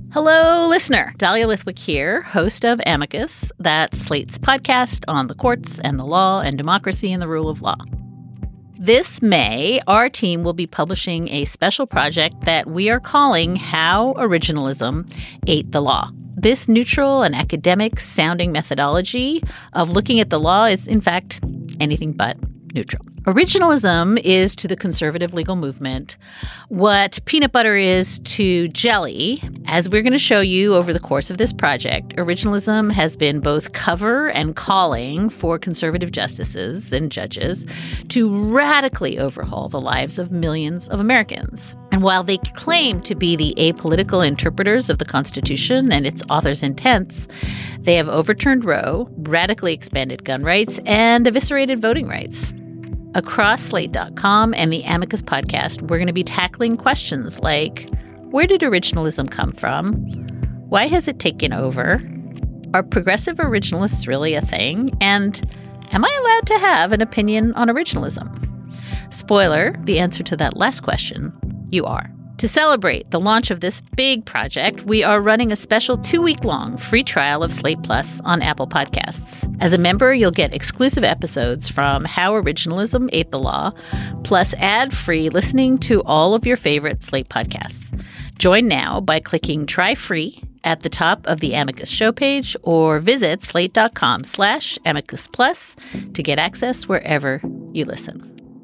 Hello, listener. Dahlia Lithwick here, host of Amicus, that's Slate's podcast on the courts and the law and democracy and the rule of law. This May, our team will be publishing a special project that we are calling How Originalism Ate the Law. This neutral and academic-sounding methodology of looking at the law is, in fact, anything but neutral. Originalism is to the conservative legal movement what peanut butter is to jelly. As we're going to show you over the course of this project, originalism has been both cover and calling for conservative justices and judges to radically overhaul the lives of millions of Americans. And while they claim to be the apolitical interpreters of the Constitution and its author's intents, they have overturned Roe, radically expanded gun rights, and eviscerated voting rights. Across Slate.com and the Amicus podcast, we're going to be tackling questions like, where did originalism come from? Why has it taken over? Are progressive originalists really a thing? And am I allowed to have an opinion on originalism? Spoiler, the answer to that last question, you are. To celebrate the launch of this big project, we are running a special 2-week-long free trial of Slate Plus on Apple Podcasts. As a member, you'll get exclusive episodes from How Originalism Ate the Law, plus ad-free listening to all of your favorite Slate podcasts. Join now by clicking Try Free at the top of the Amicus show page or visit slate.com/Amicus Plus to get access wherever you listen.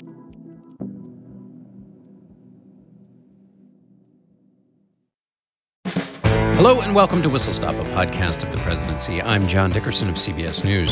Hello and welcome to Whistle Stop, a podcast of the presidency. I'm John Dickerson of CBS News.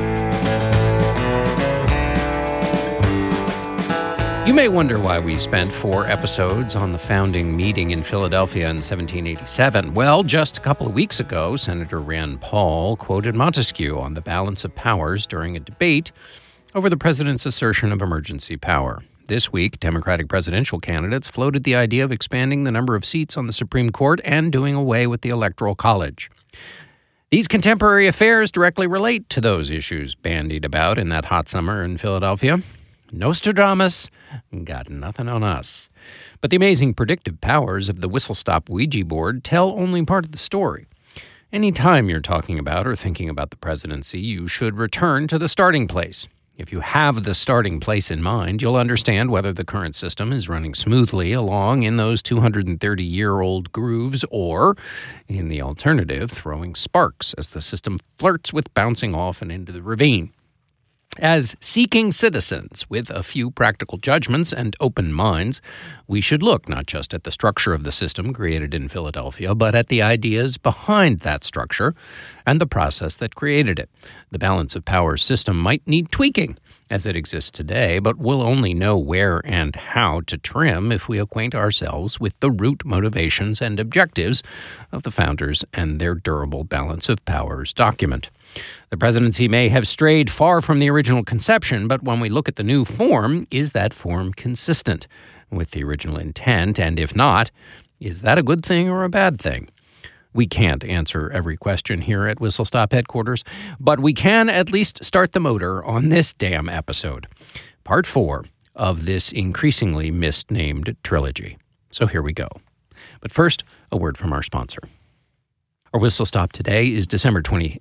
You may wonder why we spent 4 episodes on the founding meeting in Philadelphia in 1787. Well, just a couple of weeks ago, Senator Rand Paul quoted Montesquieu on the balance of powers during a debate over the president's assertion of emergency power. This week, Democratic presidential candidates floated the idea of expanding the number of seats on the Supreme Court and doing away with the Electoral College. These contemporary affairs directly relate to those issues bandied about in that hot summer in Philadelphia. Nostradamus got nothing on us. But the amazing predictive powers of the Whistle Stop Ouija board tell only part of the story. Any time you're talking about or thinking about the presidency, you should return to the starting place. If you have the starting place in mind, you'll understand whether the current system is running smoothly along in those 230-year-old grooves or, in the alternative, throwing sparks as the system flirts with bouncing off and into the ravine. As seeking citizens with a few practical judgments and open minds, we should look not just at the structure of the system created in Philadelphia, but at the ideas behind that structure and the process that created it. The balance of powers system might need tweaking as it exists today, but we'll only know where and how to trim if we acquaint ourselves with the root motivations and objectives of the founders and their durable balance of powers document. The presidency may have strayed far from the original conception, but when we look at the new form, is that form consistent with the original intent? And if not, is that a good thing or a bad thing? We can't answer every question here at Whistle Stop headquarters, but we can at least start the motor on this damn episode, part 4 of this increasingly misnamed trilogy. So here we go. But first, a word from our sponsor. Our Whistle Stop today is December 23rd,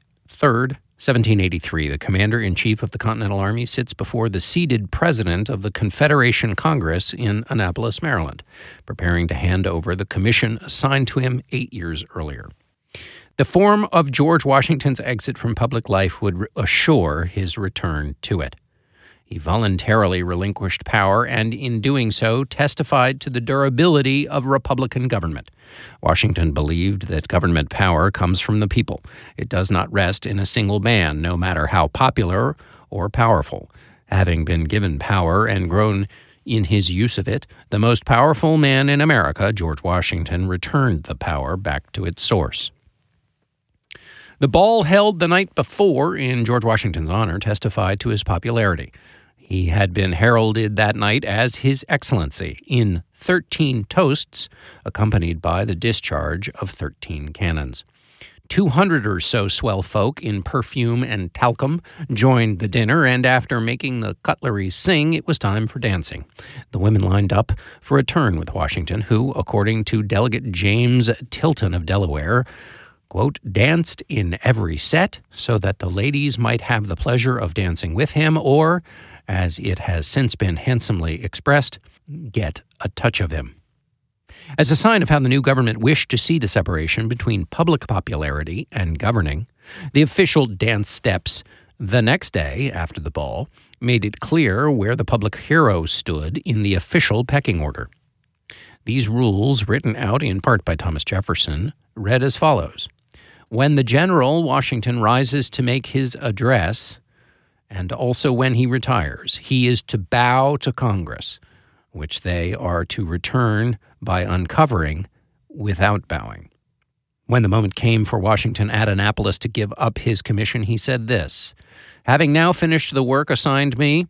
1783. The commander-in-chief of the Continental Army sits before the seated president of the Confederation Congress in Annapolis, Maryland, preparing to hand over the commission assigned to him 8 years earlier. The form of George Washington's exit from public life would assure his return to it. He voluntarily relinquished power and, in doing so, testified to the durability of Republican government. Washington believed that government power comes from the people. It does not rest in a single man, no matter how popular or powerful. Having been given power and grown in his use of it, the most powerful man in America, George Washington, returned the power back to its source. The ball held the night before in George Washington's honor testified to his popularity. He had been heralded that night as His Excellency in 13 toasts, accompanied by the discharge of 13 cannons. 200 or so swell folk in perfume and talcum joined the dinner, and after making the cutlery sing, it was time for dancing. The women lined up for a turn with Washington, who, according to Delegate James Tilton of Delaware, quote, danced in every set so that the ladies might have the pleasure of dancing with him, or, as it has since been handsomely expressed, get a touch of him. As a sign of how the new government wished to see the separation between public popularity and governing, the official dance steps the next day after the ball made it clear where the public hero stood in the official pecking order. These rules, written out in part by Thomas Jefferson, read as follows. When the General Washington rises to make his address, and also when he retires, he is to bow to Congress, which they are to return by uncovering without bowing. When the moment came for Washington at Annapolis to give up his commission, he said this, having now finished the work assigned me,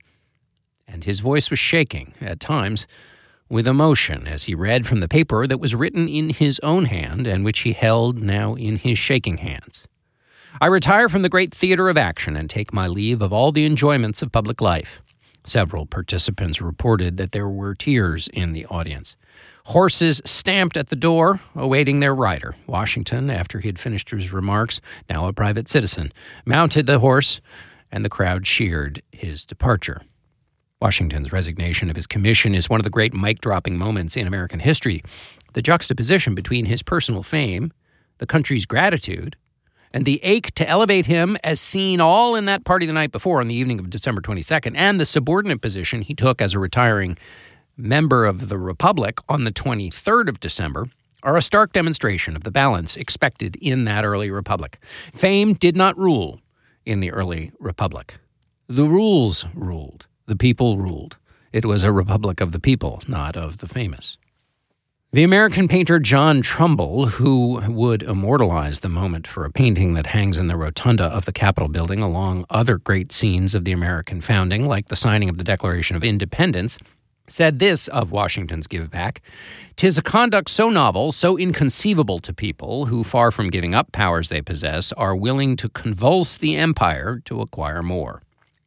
and his voice was shaking, at times, with emotion as he read from the paper that was written in his own hand and which he held now in his shaking hands. I retire from the great theater of action and take my leave of all the enjoyments of public life. Several participants reported that there were tears in the audience. Horses stamped at the door, awaiting their rider. Washington, after he had finished his remarks, now a private citizen, mounted the horse, and the crowd cheered his departure. Washington's resignation of his commission is one of the great mic-dropping moments in American history. The juxtaposition between his personal fame, the country's gratitude, and the ache to elevate him as seen all in that party the night before on the evening of December 22nd, and the subordinate position he took as a retiring member of the Republic on the 23rd of December are a stark demonstration of the balance expected in that early Republic. Fame did not rule in the early Republic. The rules ruled. The people ruled. It was a republic of the people, not of the famous. The American painter John Trumbull, who would immortalize the moment for a painting that hangs in the rotunda of the Capitol building along other great scenes of the American founding, like the signing of the Declaration of Independence, said this of Washington's give back, "'Tis a conduct so novel, so inconceivable to people who, far from giving up powers they possess, are willing to convulse the empire to acquire more."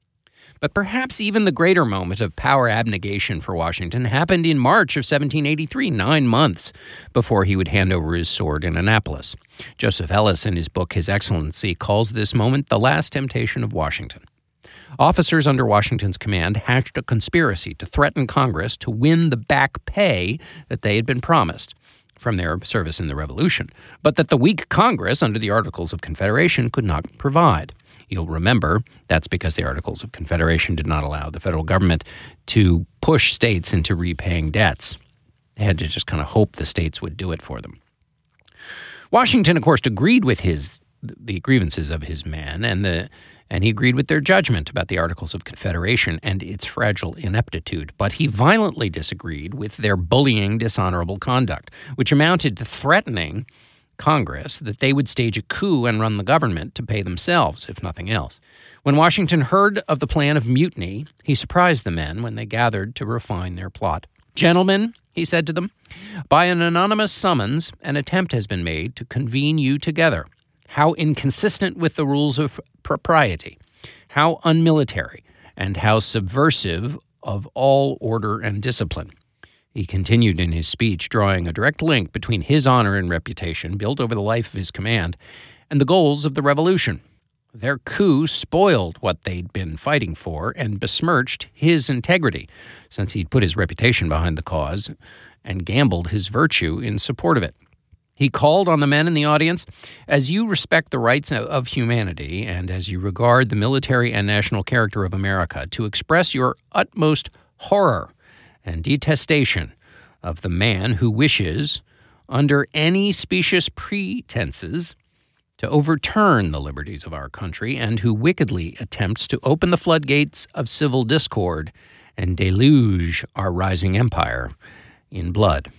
But perhaps even the greater moment of power abnegation for Washington happened in March of 1783, 9 months before he would hand over his sword in Annapolis. Joseph Ellis, in his book His Excellency, calls this moment the last temptation of Washington. Officers under Washington's command hatched a conspiracy to threaten Congress to win the back pay that they had been promised from their service in the Revolution, but that the weak Congress, under the Articles of Confederation, could not provide. You'll remember that's because the Articles of Confederation did not allow the federal government to push states into repaying debts. They had to just kind of hope the states would do it for them. Washington, of course, agreed with the grievances of his men, and he agreed with their judgment about the Articles of Confederation and its fragile ineptitude. But he violently disagreed with their bullying, dishonorable conduct, which amounted to threatening Congress that they would stage a coup and run the government to pay themselves, if nothing else. When Washington heard of the plan of mutiny, he surprised the men when they gathered to refine their plot. "Gentlemen," he said to them, "by an anonymous summons, an attempt has been made to convene you together. How inconsistent with the rules of propriety, how unmilitary, and how subversive of all order and discipline." He continued in his speech, drawing a direct link between his honor and reputation, built over the life of his command, and the goals of the Revolution. Their coup spoiled what they'd been fighting for and besmirched his integrity, since he'd put his reputation behind the cause and gambled his virtue in support of it. He called on the men in the audience, "As you respect the rights of humanity and as you regard the military and national character of America, to express your utmost horror and detestation of the man who wishes, under any specious pretenses, to overturn the liberties of our country and who wickedly attempts to open the floodgates of civil discord and deluge our rising empire in blood."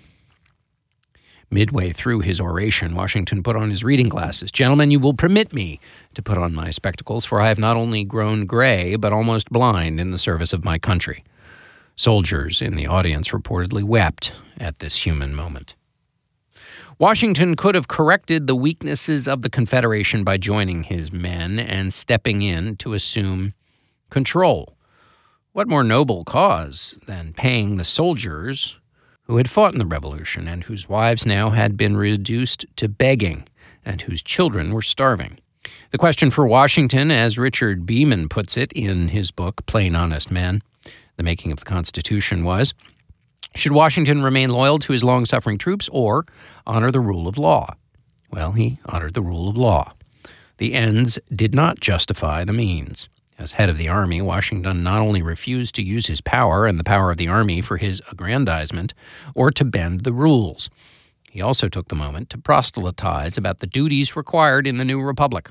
Midway through his oration, Washington put on his reading glasses. "Gentlemen, you will permit me to put on my spectacles, for I have not only grown gray, but almost blind in the service of my country." Soldiers in the audience reportedly wept at this human moment. Washington could have corrected the weaknesses of the Confederation by joining his men and stepping in to assume control. What more noble cause than paying the soldiers who had fought in the Revolution and whose wives now had been reduced to begging and whose children were starving? The question for Washington, as Richard Beeman puts it in his book, Plain Honest Men, The Making of the Constitution, was, should Washington remain loyal to his long-suffering troops or honor the rule of law? Well, he honored the rule of law. The ends did not justify the means. As head of the Army, Washington not only refused to use his power and the power of the Army for his aggrandizement or to bend the rules. He also took the moment to proselytize about the duties required in the new republic.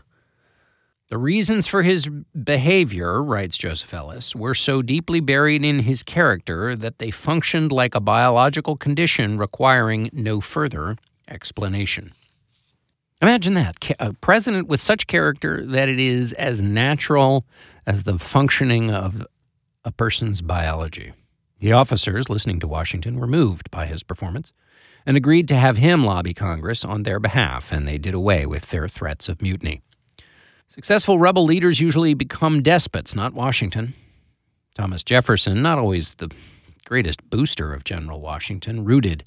The reasons for his behavior, writes Joseph Ellis, were so deeply buried in his character that they functioned like a biological condition requiring no further explanation. Imagine that, a president with such character that it is as natural as the functioning of a person's biology. The officers listening to Washington were moved by his performance and agreed to have him lobby Congress on their behalf, and they did away with their threats of mutiny. Successful rebel leaders usually become despots, not Washington. Thomas Jefferson, not always the greatest booster of General Washington, rooted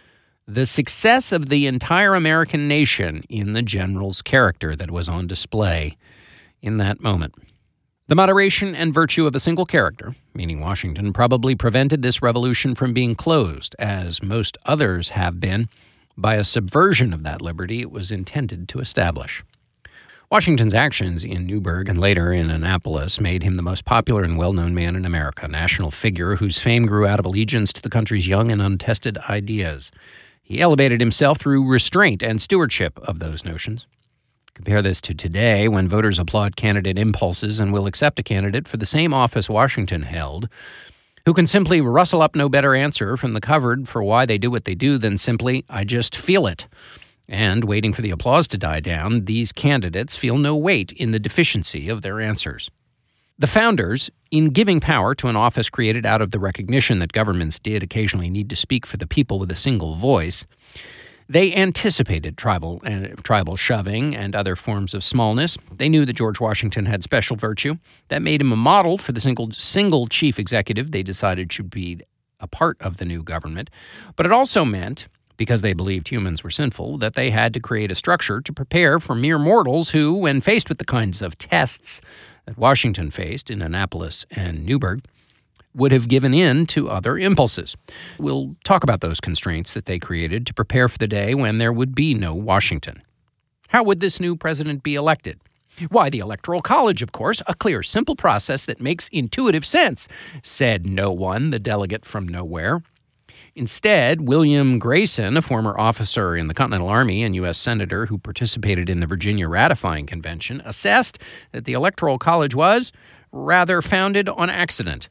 the success of the entire American nation in the general's character that was on display in that moment. The moderation and virtue of a single character, meaning Washington, probably prevented this revolution from being closed, as most others have been, by a subversion of that liberty it was intended to establish. Washington's actions in Newburgh and later in Annapolis made him the most popular and well-known man in America, a national figure whose fame grew out of allegiance to the country's young and untested ideas. He elevated himself through restraint and stewardship of those notions. Compare this to today, when voters applaud candidate impulses and will accept a candidate for the same office Washington held, who can simply rustle up no better answer from the cupboard for why they do what they do than simply, "I just feel it." And, waiting for the applause to die down, these candidates feel no weight in the deficiency of their answers. The founders, in giving power to an office created out of the recognition that governments did occasionally need to speak for the people with a single voice, they anticipated tribal shoving and other forms of smallness. They knew that George Washington had special virtue that made him a model for the single chief executive they decided should be a part of the new government. But it also meant, because they believed humans were sinful, that they had to create a structure to prepare for mere mortals who, when faced with the kinds of tests that Washington faced in Annapolis and Newburgh, would have given in to other impulses. We'll talk about those constraints that they created to prepare for the day when there would be no Washington. How would this new president be elected? Why, the Electoral College, of course, a clear, simple process that makes intuitive sense, said no one, the delegate from nowhere. Instead, William Grayson, a former officer in the Continental Army and U.S. Senator who participated in the Virginia Ratifying Convention, assessed that the Electoral College was rather founded on accident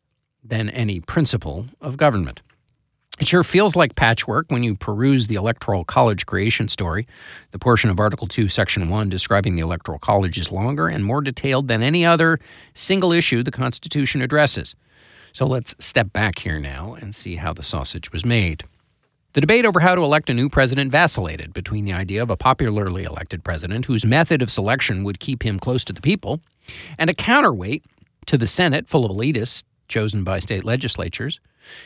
than any principle of government. It sure feels like patchwork when you peruse the Electoral College creation story. The portion of Article 2, Section 1 describing the Electoral College is longer and more detailed than any other single issue the Constitution addresses. So let's step back here now and see how the sausage was made. The debate over how to elect a new president vacillated between the idea of a popularly elected president whose method of selection would keep him close to the people and a counterweight to the Senate full of elitists chosen by state legislatures,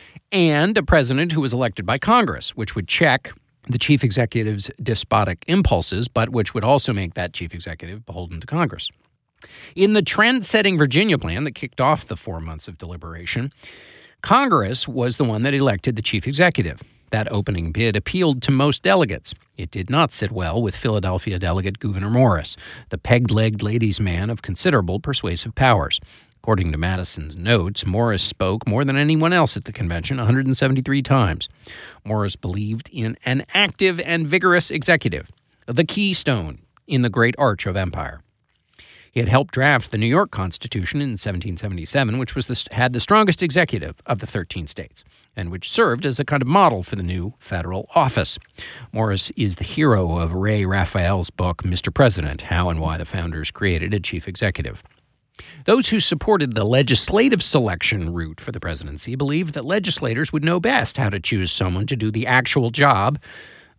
and a president who was elected by Congress, which would check the chief executive's despotic impulses, but which would also make that chief executive beholden to Congress. In the trend-setting Virginia plan that kicked off the 4 months of deliberation, Congress was the one that elected the chief executive. That opening bid appealed to most delegates. It did not sit well with Philadelphia delegate Gouverneur Morris, the peg-legged ladies' man of considerable persuasive powers. According to Madison's notes, Morris spoke more than anyone else at the convention, 173 times. Morris believed in an active and vigorous executive, the keystone in the great arch of empire. He had helped draft the New York Constitution in 1777, which had the strongest executive of the 13 states, and which served as a kind of model for the new federal office. Morris is the hero of Ray Raphael's book, Mr. President, How and Why the Founders Created a Chief Executive. Those who supported the legislative selection route for the presidency believed that legislators would know best how to choose someone to do the actual job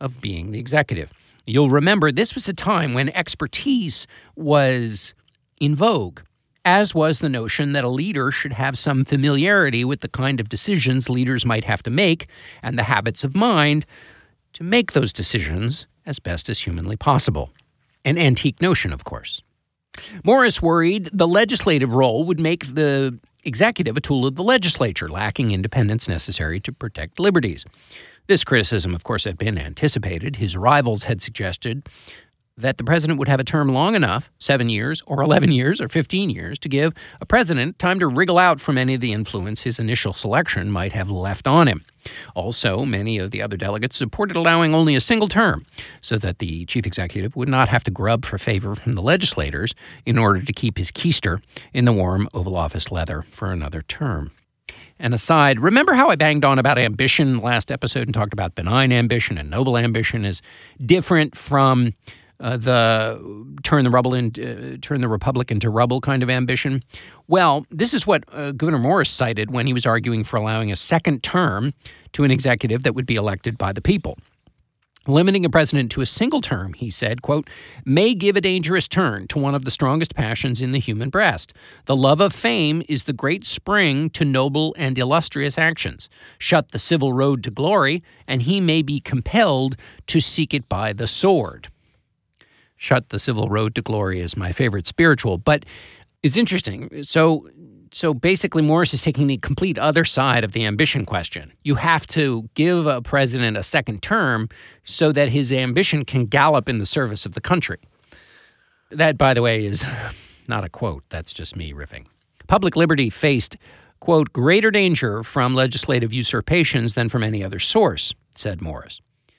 of being the executive. You'll remember this was a time when expertise was in vogue, as was the notion that a leader should have some familiarity with the kind of decisions leaders might have to make and the habits of mind to make those decisions as best as humanly possible. An antique notion, of course. Morris worried the legislative role would make the executive a tool of the legislature, lacking independence necessary to protect liberties. This criticism, of course, had been anticipated. His rivals had suggested that the president would have a term long enough, 7 years or 11 years or 15 years, to give a president time to wriggle out from any of the influence his initial selection might have left on him. Also, many of the other delegates supported allowing only a single term so that the chief executive would not have to grub for favor from the legislators in order to keep his keister in the warm Oval Office leather for another term. An aside, remember how I banged on about ambition last episode and talked about benign ambition and noble ambition is different from the turn the republic into rubble kind of ambition? Well, this is what Gouverneur Morris cited when he was arguing for allowing a second term to an executive that would be elected by the people. Limiting a president to a single term, he said, quote, may give a dangerous turn to one of the strongest passions in the human breast. The love of fame is the great spring to noble and illustrious actions. Shut the civil road to glory, and he may be compelled to seek it by the sword. Shut the civil road to glory is my favorite spiritual, but it's interesting. So basically Morris is taking the complete other side of the ambition question. You have to give a president a second term so that his ambition can gallop in the service of the country. That, by the way, is not a quote. That's just me riffing. Public liberty faced, quote, greater danger from legislative usurpations than from any other source, said Morris.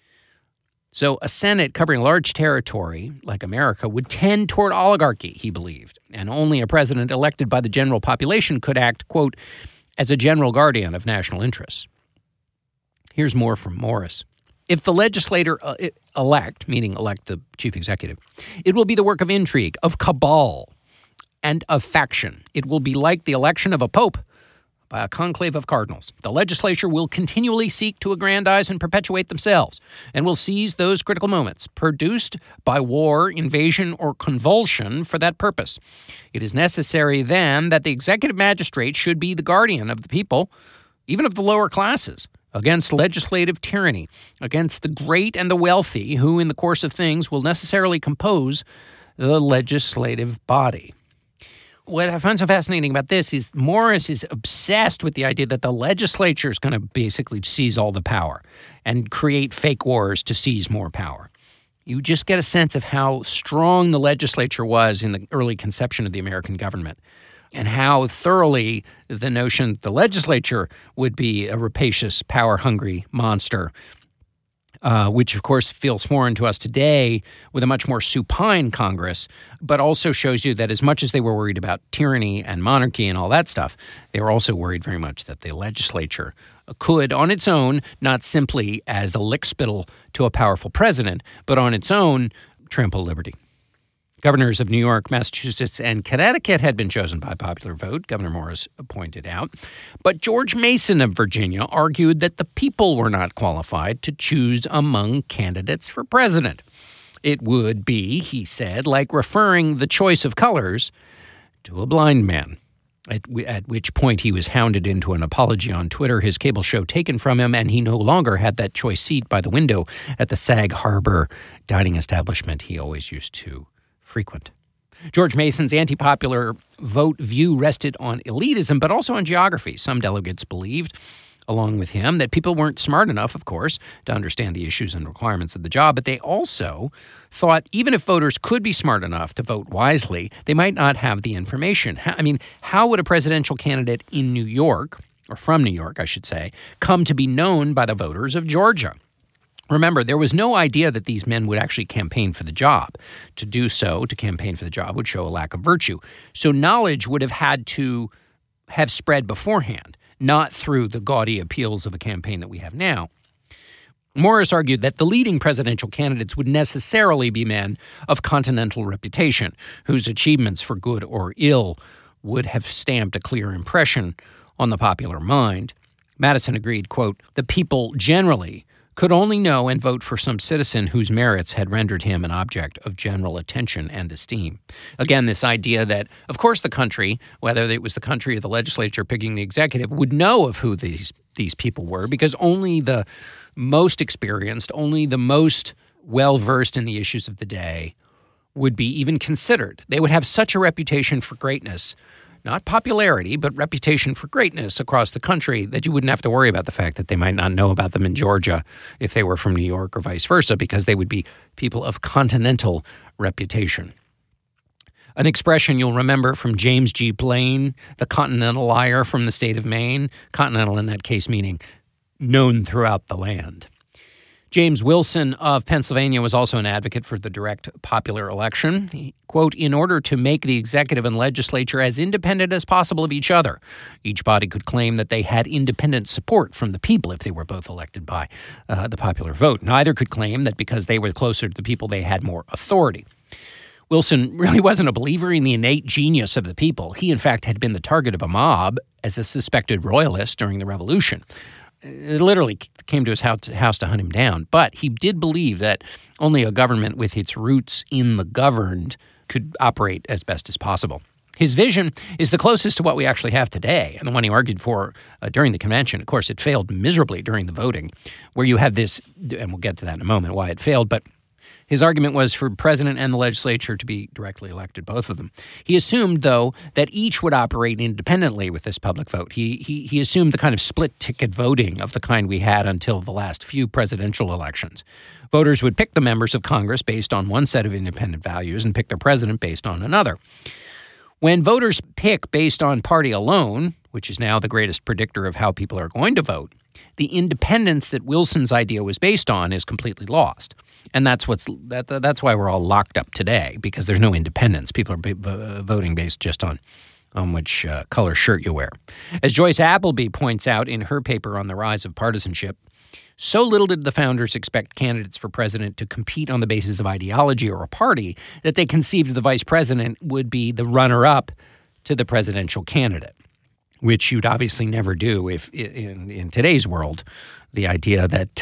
So a Senate covering large territory, like America, would tend toward oligarchy, he believed, and only a president elected by the general population could act, quote, as a general guardian of national interests. Here's more from Morris. If the legislator elect the chief executive, it will be the work of intrigue, of cabal, and of faction. It will be like the election of a pope by a conclave of cardinals. The legislature will continually seek to aggrandize and perpetuate themselves, and will seize those critical moments produced by war, invasion, or convulsion for that purpose. It is necessary, then, that the executive magistrate should be the guardian of the people, even of the lower classes, against legislative tyranny, against the great and the wealthy, who, in the course of things, will necessarily compose the legislative body. What I find so fascinating about this is Morris is obsessed with the idea that the legislature is going to basically seize all the power and create fake wars to seize more power. You just get a sense of how strong the legislature was in the early conception of the American government and how thoroughly the notion that the legislature would be a rapacious, power-hungry monster, which, of course, feels foreign to us today with a much more supine Congress, but also shows you that as much as they were worried about tyranny and monarchy and all that stuff, they were also worried very much that the legislature could, on its own, not simply as a lickspittle to a powerful president, but on its own, trample liberty. Governors of New York, Massachusetts, and Connecticut had been chosen by popular vote, Governor Morris pointed out. But George Mason of Virginia argued that the people were not qualified to choose among candidates for president. It would be, he said, like referring the choice of colors to a blind man, at which point he was hounded into an apology on Twitter, his cable show taken from him, and he no longer had that choice seat by the window at the Sag Harbor dining establishment he always used to frequent. George Mason's anti-popular vote view rested on elitism, but also on geography. Some delegates believed, along with him, that people weren't smart enough, of course, to understand the issues and requirements of the job, but they also thought even if voters could be smart enough to vote wisely, they might not have the information. How would a presidential candidate in New York, or from New York, I should say, come to be known by the voters of Georgia? Remember, there was no idea that these men would actually campaign for the job. To do so, to campaign for the job, would show a lack of virtue. So knowledge would have had to have spread beforehand, not through the gaudy appeals of a campaign that we have now. Morris argued that the leading presidential candidates would necessarily be men of continental reputation, whose achievements, for good or ill, would have stamped a clear impression on the popular mind. Madison agreed, quote, the people generally could only know and vote for some citizen whose merits had rendered him an object of general attention and esteem. Again, this idea that, of course, the country, whether it was the country or the legislature picking the executive, would know of who these people were, because only the most experienced, only the most well-versed in the issues of the day would be even considered. They would have such a reputation for greatness, not popularity, but reputation for greatness across the country, that you wouldn't have to worry about the fact that they might not know about them in Georgia if they were from New York or vice versa, because they would be people of continental reputation. An expression you'll remember from James G. Blaine, the Continental Liar from the state of Maine, continental in that case meaning known throughout the land. James Wilson of Pennsylvania was also an advocate for the direct popular election. He, quote, in order to make the executive and legislature as independent as possible of each other, each body could claim that they had independent support from the people if they were both elected by the popular vote. Neither could claim that because they were closer to the people, they had more authority. Wilson really wasn't a believer in the innate genius of the people. He, in fact, had been the target of a mob as a suspected royalist during the Revolution. It literally came to his house to hunt him down. But he did believe that only a government with its roots in the governed could operate as best as possible. His vision is the closest to what we actually have today, and the one he argued for during the convention. Of course, it failed miserably during the voting, where you have this, and we'll get to that in a moment, why it failed, but his argument was for president and the legislature to be directly elected, both of them. He assumed, though, that each would operate independently with this public vote. He assumed the kind of split-ticket voting of the kind we had until the last few presidential elections. Voters would pick the members of Congress based on one set of independent values and pick their president based on another. When voters pick based on party alone, which is now the greatest predictor of how people are going to vote, the independence that Wilson's idea was based on is completely lost. And that's why we're all locked up today, because there's no independence. People are voting based just on which color shirt you wear. As Joyce Appleby points out in her paper on the rise of partisanship, so little did the founders expect candidates for president to compete on the basis of ideology or a party that they conceived the vice president would be the runner-up to the presidential candidate, which you'd obviously never do if in today's world, the idea that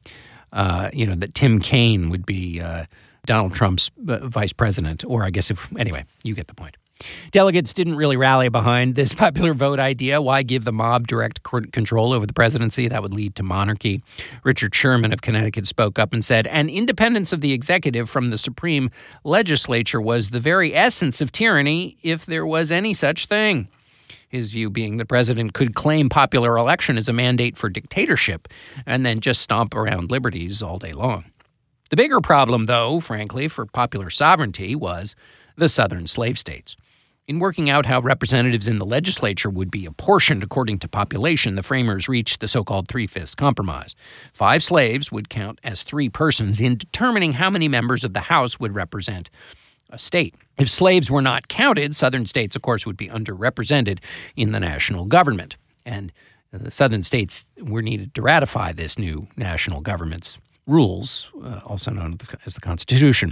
that Tim Kaine would be Donald Trump's vice president, or I guess anyway, you get the point. Delegates didn't really rally behind this popular vote idea. Why give the mob direct control over the presidency? That would lead to monarchy. Richard Sherman of Connecticut spoke up and said, "An independence of the executive from the supreme legislature was the very essence of tyranny, if there was any such thing." His view being the president could claim popular election as a mandate for dictatorship and then just stomp around liberties all day long. The bigger problem, though, frankly, for popular sovereignty was the southern slave states. In working out how representatives in the legislature would be apportioned according to population, the framers reached the so-called Three-Fifths Compromise. 5 slaves would count as 3 persons in determining how many members of the House would represent a state. If slaves were not counted, southern states, of course, would be underrepresented in the national government. And the southern states were needed to ratify this new national government's rules, also known as the Constitution.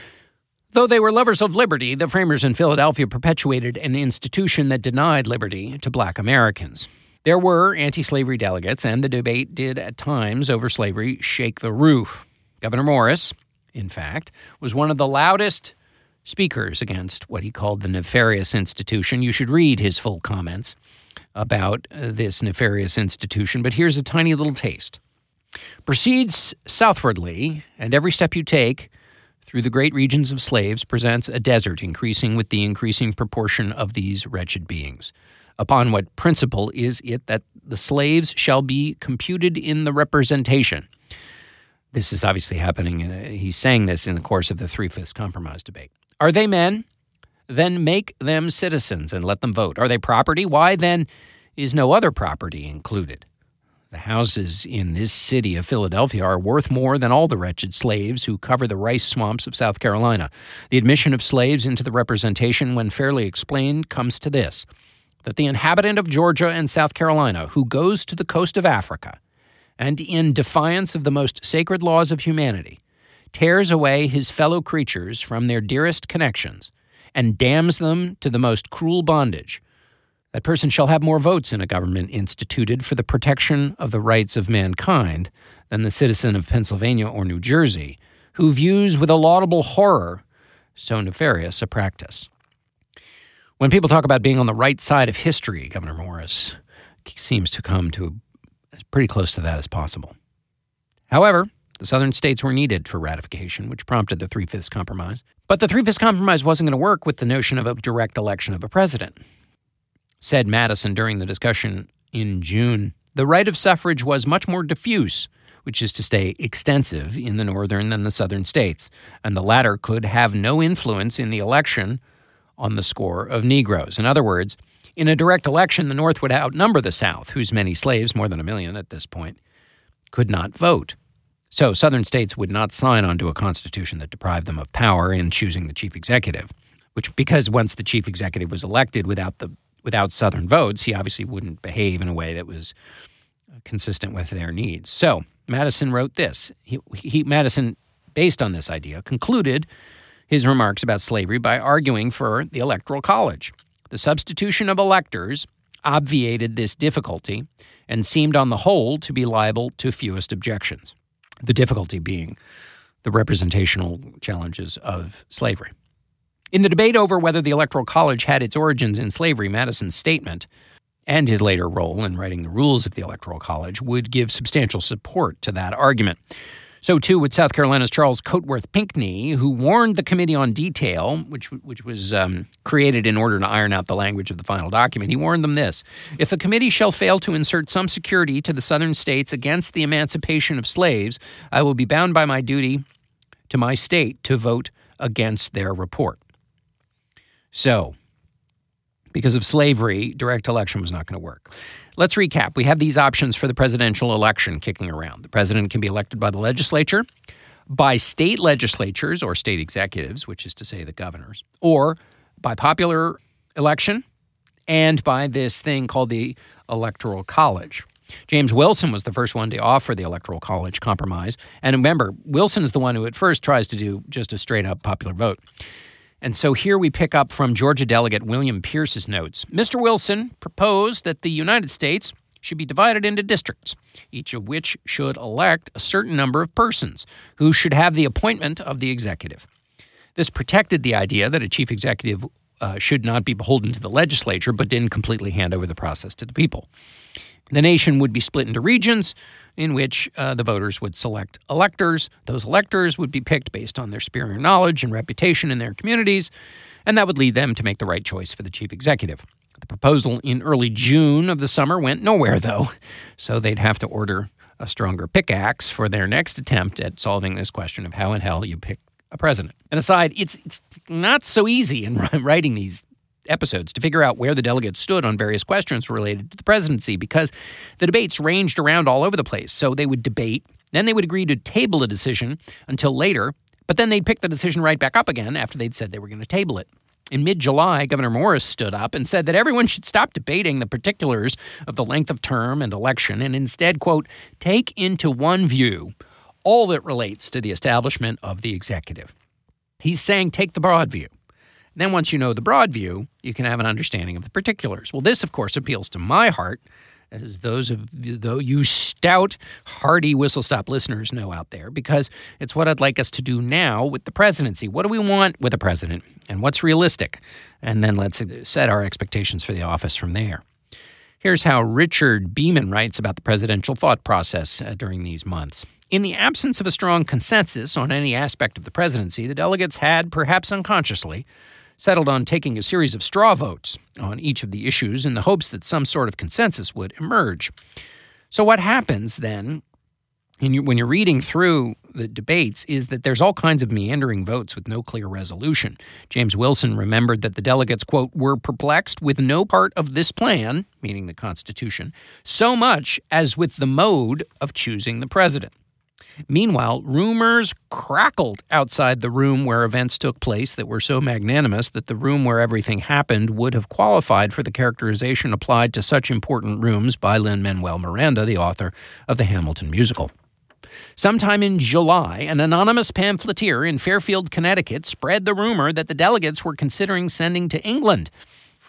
Though they were lovers of liberty, the framers in Philadelphia perpetuated an institution that denied liberty to black Americans. There were anti-slavery delegates, and the debate did at times over slavery shake the roof. Gouverneur Morris, in fact, was one of the loudest speakers against what he called the nefarious institution. You should read his full comments about this nefarious institution, but here's a tiny little taste. Proceeds southwardly, and every step you take through the great regions of slaves presents a desert increasing with the increasing proportion of these wretched beings. Upon what principle is it that the slaves shall be computed in the representation? This is obviously happening. He's saying this in the course of the Three-Fifths Compromise debate. Are they men? Then make them citizens and let them vote. Are they property? Why then is no other property included? The houses in this city of Philadelphia are worth more than all the wretched slaves who cover the rice swamps of South Carolina. The admission of slaves into the representation, when fairly explained, comes to this, that the inhabitant of Georgia and South Carolina who goes to the coast of Africa and in defiance of the most sacred laws of humanity, tears away his fellow creatures from their dearest connections and damns them to the most cruel bondage, That person shall have more votes in a government instituted for the protection of the rights of mankind than the citizen of Pennsylvania or New Jersey, who views with a laudable horror so nefarious a practice. When people talk about being on the right side of history, Governor Morris seems to come to as pretty close to that as possible. However, the southern states were needed for ratification, which prompted the Three-Fifths Compromise. But the Three-Fifths Compromise wasn't going to work with the notion of a direct election of a president. Said Madison during the discussion in June, the right of suffrage was much more diffuse, which is to say extensive in the northern than the southern states, and the latter could have no influence in the election on the score of Negroes. In other words, in a direct election, the North would outnumber the South, whose many slaves, more than 1 million at this point, could not vote. So southern states would not sign onto a constitution that deprived them of power in choosing the chief executive, which because once the chief executive was elected without Southern votes, he obviously wouldn't behave in a way that was consistent with their needs. So Madison wrote this. Madison, based on this idea, concluded his remarks about slavery by arguing for the Electoral College. The substitution of electors obviated this difficulty and seemed on the whole to be liable to fewest objections, the difficulty being the representational challenges of slavery. In the debate over whether the Electoral College had its origins in slavery, Madison's statement and his later role in writing the rules of the Electoral College would give substantial support to that argument. So, too, would South Carolina's Charles Coteworth Pinckney, who warned the Committee on Detail, which was created in order to iron out the language of the final document. He warned them this: if the committee shall fail to insert some security to the southern states against the emancipation of slaves, I will be bound by my duty to my state to vote against their report. So, because of slavery, direct election was not going to work. Let's recap. We have these options for the presidential election kicking around. The president can be elected by the legislature, by state legislatures or state executives, which is to say the governors, or by popular election and by this thing called the Electoral College. James Wilson was the first one to offer the Electoral College compromise. And remember, Wilson is the one who at first tries to do just a straight-up popular vote. And so here we pick up from Georgia Delegate William Pierce's notes. Mr. Wilson proposed that the United States should be divided into districts, each of which should elect a certain number of persons who should have the appointment of the executive. This protected the idea that a chief executive should not be beholden to the legislature, but didn't completely hand over the process to the people. The nation would be split into regions in which the voters would select electors. Those electors would be picked based on their superior knowledge and reputation in their communities, and that would lead them to make the right choice for the chief executive. The proposal in early June of the summer went nowhere, though, so they'd have to order a stronger pickaxe for their next attempt at solving this question of how in hell you pick a president. And aside, it's not so easy in writing these episodes to figure out where the delegates stood on various questions related to the presidency because the debates ranged around all over the place. So they would debate, then they would agree to table a decision until later, but then they'd pick the decision right back up again after they'd said they were going to table it. In mid-July, Governor Morris stood up and said that everyone should stop debating the particulars of the length of term and election and instead, quote, take into one view all that relates to the establishment of the executive. He's saying take the broad view. Then once you know the broad view, you can have an understanding of the particulars. Well, this, of course, appeals to my heart, as those of you stout, hardy whistle-stop listeners know out there, because it's what I'd like us to do now with the presidency. What do we want with a president, and what's realistic? And then let's set our expectations for the office from there. Here's how Richard Beeman writes about the presidential thought process during these months. In the absence of a strong consensus on any aspect of the presidency, the delegates had, perhaps unconsciously, settled on taking a series of straw votes on each of the issues in the hopes that some sort of consensus would emerge. So what happens then when you're reading through the debates is that there's all kinds of meandering votes with no clear resolution. James Wilson remembered that the delegates, quote, were perplexed with no part of this plan, meaning the Constitution, so much as with the mode of choosing the president. Meanwhile, rumors crackled outside the room where events took place that were so magnanimous that the room where everything happened would have qualified for the characterization applied to such important rooms by Lin-Manuel Miranda, the author of the Hamilton musical. Sometime in July, an anonymous pamphleteer in Fairfield, Connecticut, spread the rumor that the delegates were considering sending to England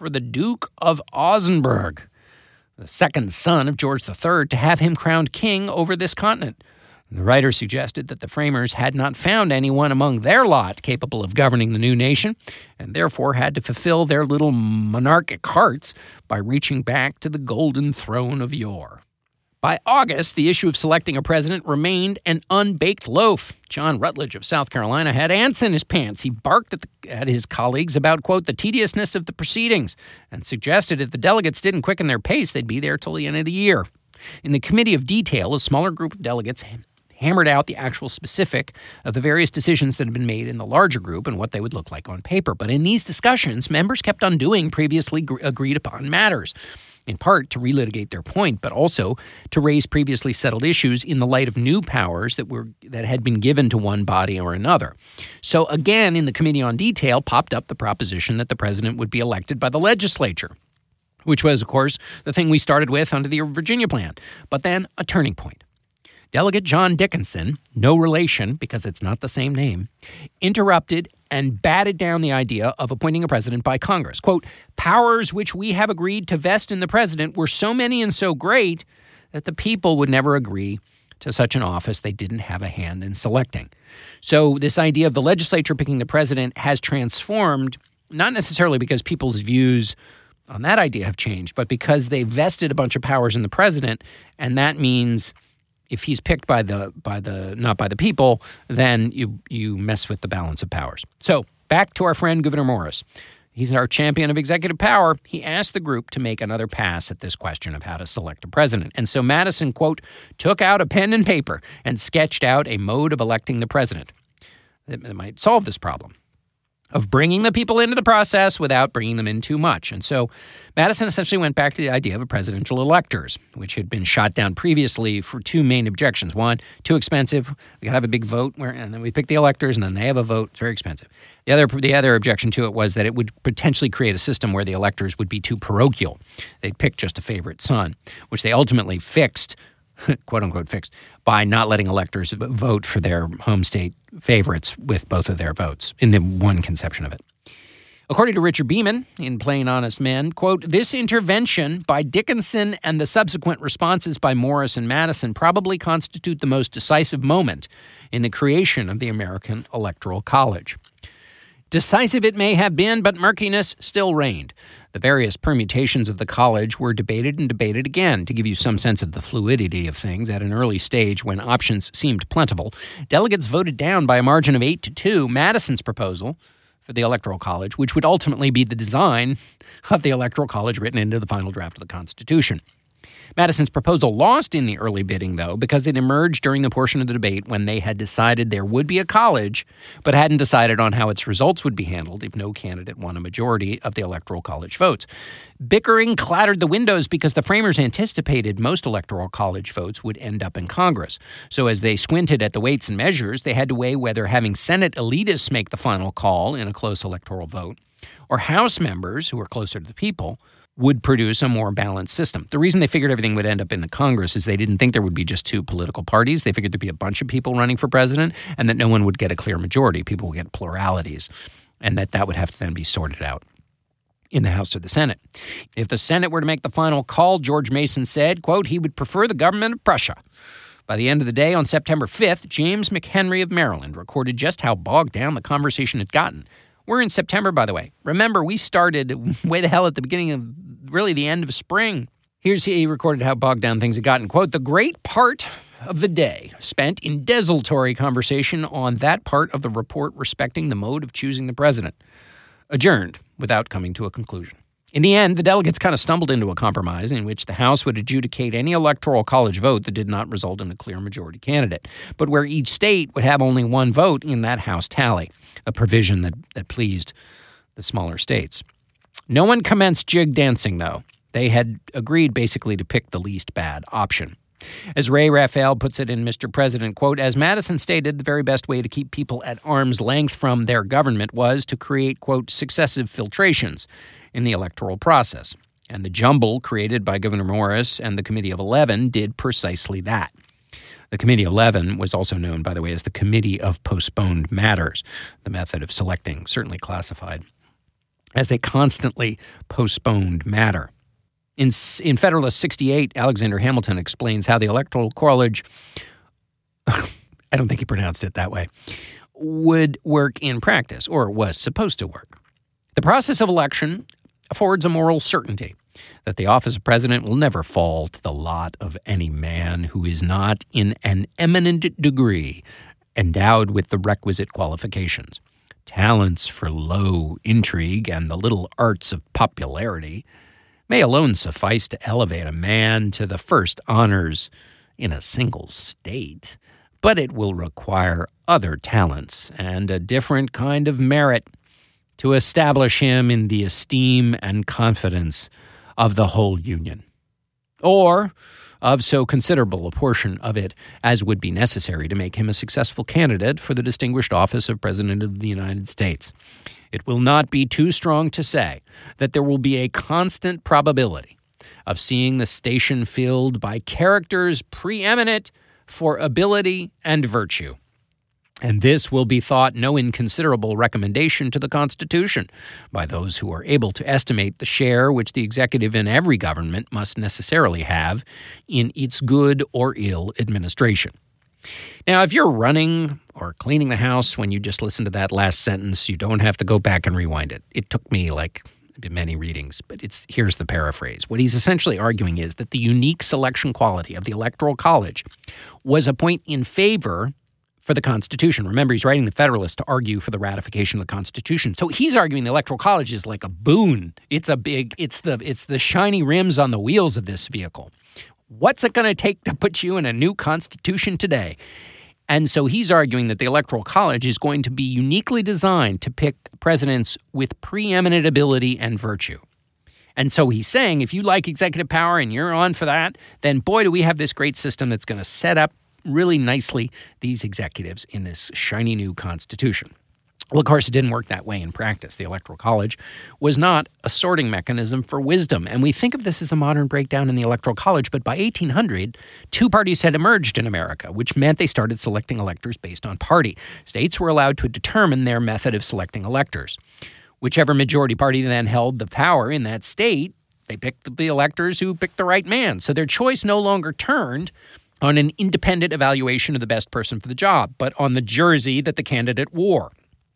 for the Duke of Ausenberg, the second son of George III, to have him crowned king over this continent. The writer suggested that the framers had not found anyone among their lot capable of governing the new nation, and therefore had to fulfill their little monarchic hearts by reaching back to the golden throne of yore. By August, the issue of selecting a president remained an unbaked loaf. John Rutledge of South Carolina had ants in his pants. He barked at his colleagues about, quote, the tediousness of the proceedings, and suggested if the delegates didn't quicken their pace, they'd be there till the end of the year. In the Committee of Detail, a smaller group of delegates hammered out the actual specific of the various decisions that had been made in the larger group and what they would look like on paper. But in these discussions, members kept undoing previously agreed upon matters, in part to relitigate their point, but also to raise previously settled issues in the light of new powers that had been given to one body or another. So again, in the Committee on Detail popped up the proposition that the president would be elected by the legislature, which was, of course, the thing we started with under the Virginia Plan, but then a turning point. Delegate John Dickinson, no relation because it's not the same name, interrupted and batted down the idea of appointing a president by Congress. Quote, powers which we have agreed to vest in the president were so many and so great that the people would never agree to such an office they didn't have a hand in selecting. So this idea of the legislature picking the president has transformed, not necessarily because people's views on that idea have changed, but because they vested a bunch of powers in the president, and that means if he's picked by the not by the people, then you mess with the balance of powers. So back to our friend Gouverneur Morris. He's our champion of executive power. He asked the group to make another pass at this question of how to select a president. And so Madison, quote, took out a pen and paper and sketched out a mode of electing the president that might solve this problem of bringing the people into the process without bringing them in too much. And so Madison essentially went back to the idea of presidential electors, which had been shot down previously for two main objections. One, too expensive. We got to have a big vote, and then we pick the electors, and then they have a vote. It's very expensive. The other objection to it was that it would potentially create a system where the electors would be too parochial. They'd pick just a favorite son, which they ultimately fixed, quote-unquote fixed, by not letting electors vote for their home state favorites with both of their votes, in the one conception of it. According to Richard Beeman, in Plain Honest Men, quote, this intervention by Dickinson and the subsequent responses by Morris and Madison probably constitute the most decisive moment in the creation of the American Electoral College. Decisive it may have been, but murkiness still reigned. The various permutations of the college were debated and debated again. To give you some sense of the fluidity of things, at an early stage when options seemed plentiful, delegates voted down by a margin of 8-2 Madison's proposal for the Electoral College, which would ultimately be the design of the Electoral College written into the final draft of the Constitution. Madison's proposal lost in the early bidding, though, because it emerged during the portion of the debate when they had decided there would be a college, but hadn't decided on how its results would be handled if no candidate won a majority of the Electoral College votes. Bickering clattered the windows because the framers anticipated most Electoral College votes would end up in Congress. So as they squinted at the weights and measures, they had to weigh whether having Senate elitists make the final call in a close electoral vote, or House members, who are closer to the people, would produce a more balanced system. The reason they figured everything would end up in the Congress is they didn't think there would be just two political parties. They figured there'd be a bunch of people running for president and that no one would get a clear majority. People would get pluralities, and that would have to then be sorted out in the House or the Senate. If the Senate were to make the final call, George Mason said, quote, he would prefer the government of Prussia. By the end of the day, on September 5th, James McHenry of Maryland recorded just how bogged down the conversation had gotten. We're in September, by the way. Remember, we started way the hell at the beginning of really the end of spring. He recorded how bogged down things had gotten. Quote, the great part of the day spent in desultory conversation on that part of the report respecting the mode of choosing the president. Adjourned without coming to a conclusion. In the end, the delegates kind of stumbled into a compromise in which the House would adjudicate any electoral college vote that did not result in a clear majority candidate, but where each state would have only one vote in that House tally, a provision that pleased the smaller states. No one commenced jig dancing, though. They had agreed basically to pick the least bad option. As Ray Raphael puts it in Mr. President, quote, as Madison stated, the very best way to keep people at arm's length from their government was to create, quote, successive filtrations in the electoral process. And the jumble created by Gouverneur Morris and the Committee of 11 did precisely that. The Committee of 11 was also known, by the way, as the Committee of Postponed Matters, the method of selecting certainly classified as a constantly postponed matter. In Federalist 68, Alexander Hamilton explains how the Electoral College, I don't think he pronounced it that way, would work in practice, or was supposed to work. The process of election affords a moral certainty that the office of president will never fall to the lot of any man who is not in an eminent degree endowed with the requisite qualifications. Talents for low intrigue and the little arts of popularity may alone suffice to elevate a man to the first honors in a single state, but it will require other talents and a different kind of merit to establish him in the esteem and confidence of the whole Union, or of so considerable a portion of it as would be necessary to make him a successful candidate for the distinguished office of President of the United States. It will not be too strong to say that there will be a constant probability of seeing the station filled by characters preeminent for ability and virtue. And this will be thought no inconsiderable recommendation to the Constitution by those who are able to estimate the share which the executive in every government must necessarily have in its good or ill administration. Now, if you're running or cleaning the house when you just listen to that last sentence, you don't have to go back and rewind it. It took me many readings, but here's the paraphrase. What he's essentially arguing is that the unique selection quality of the Electoral College was a point in favor for the Constitution. Remember, he's writing the Federalist to argue for the ratification of the Constitution. So he's arguing the Electoral College is like a boon. It's the shiny rims on the wheels of this vehicle. What's it going to take to put you in a new Constitution today? And so he's arguing that the Electoral College is going to be uniquely designed to pick presidents with preeminent ability and virtue. And so he's saying, if you like executive power and you're on for that, then boy, do we have this great system that's going to set up really nicely these executives in this shiny new Constitution. Well, of course, it didn't work that way in practice. The Electoral College was not a sorting mechanism for wisdom. And we think of this as a modern breakdown in the Electoral College, but by 1800, two parties had emerged in America, which meant they started selecting electors based on party. States were allowed to determine their method of selecting electors. Whichever majority party then held the power in that state, they picked the electors who picked the right man. So their choice no longer turned on an independent evaluation of the best person for the job, but on the jersey that the candidate wore.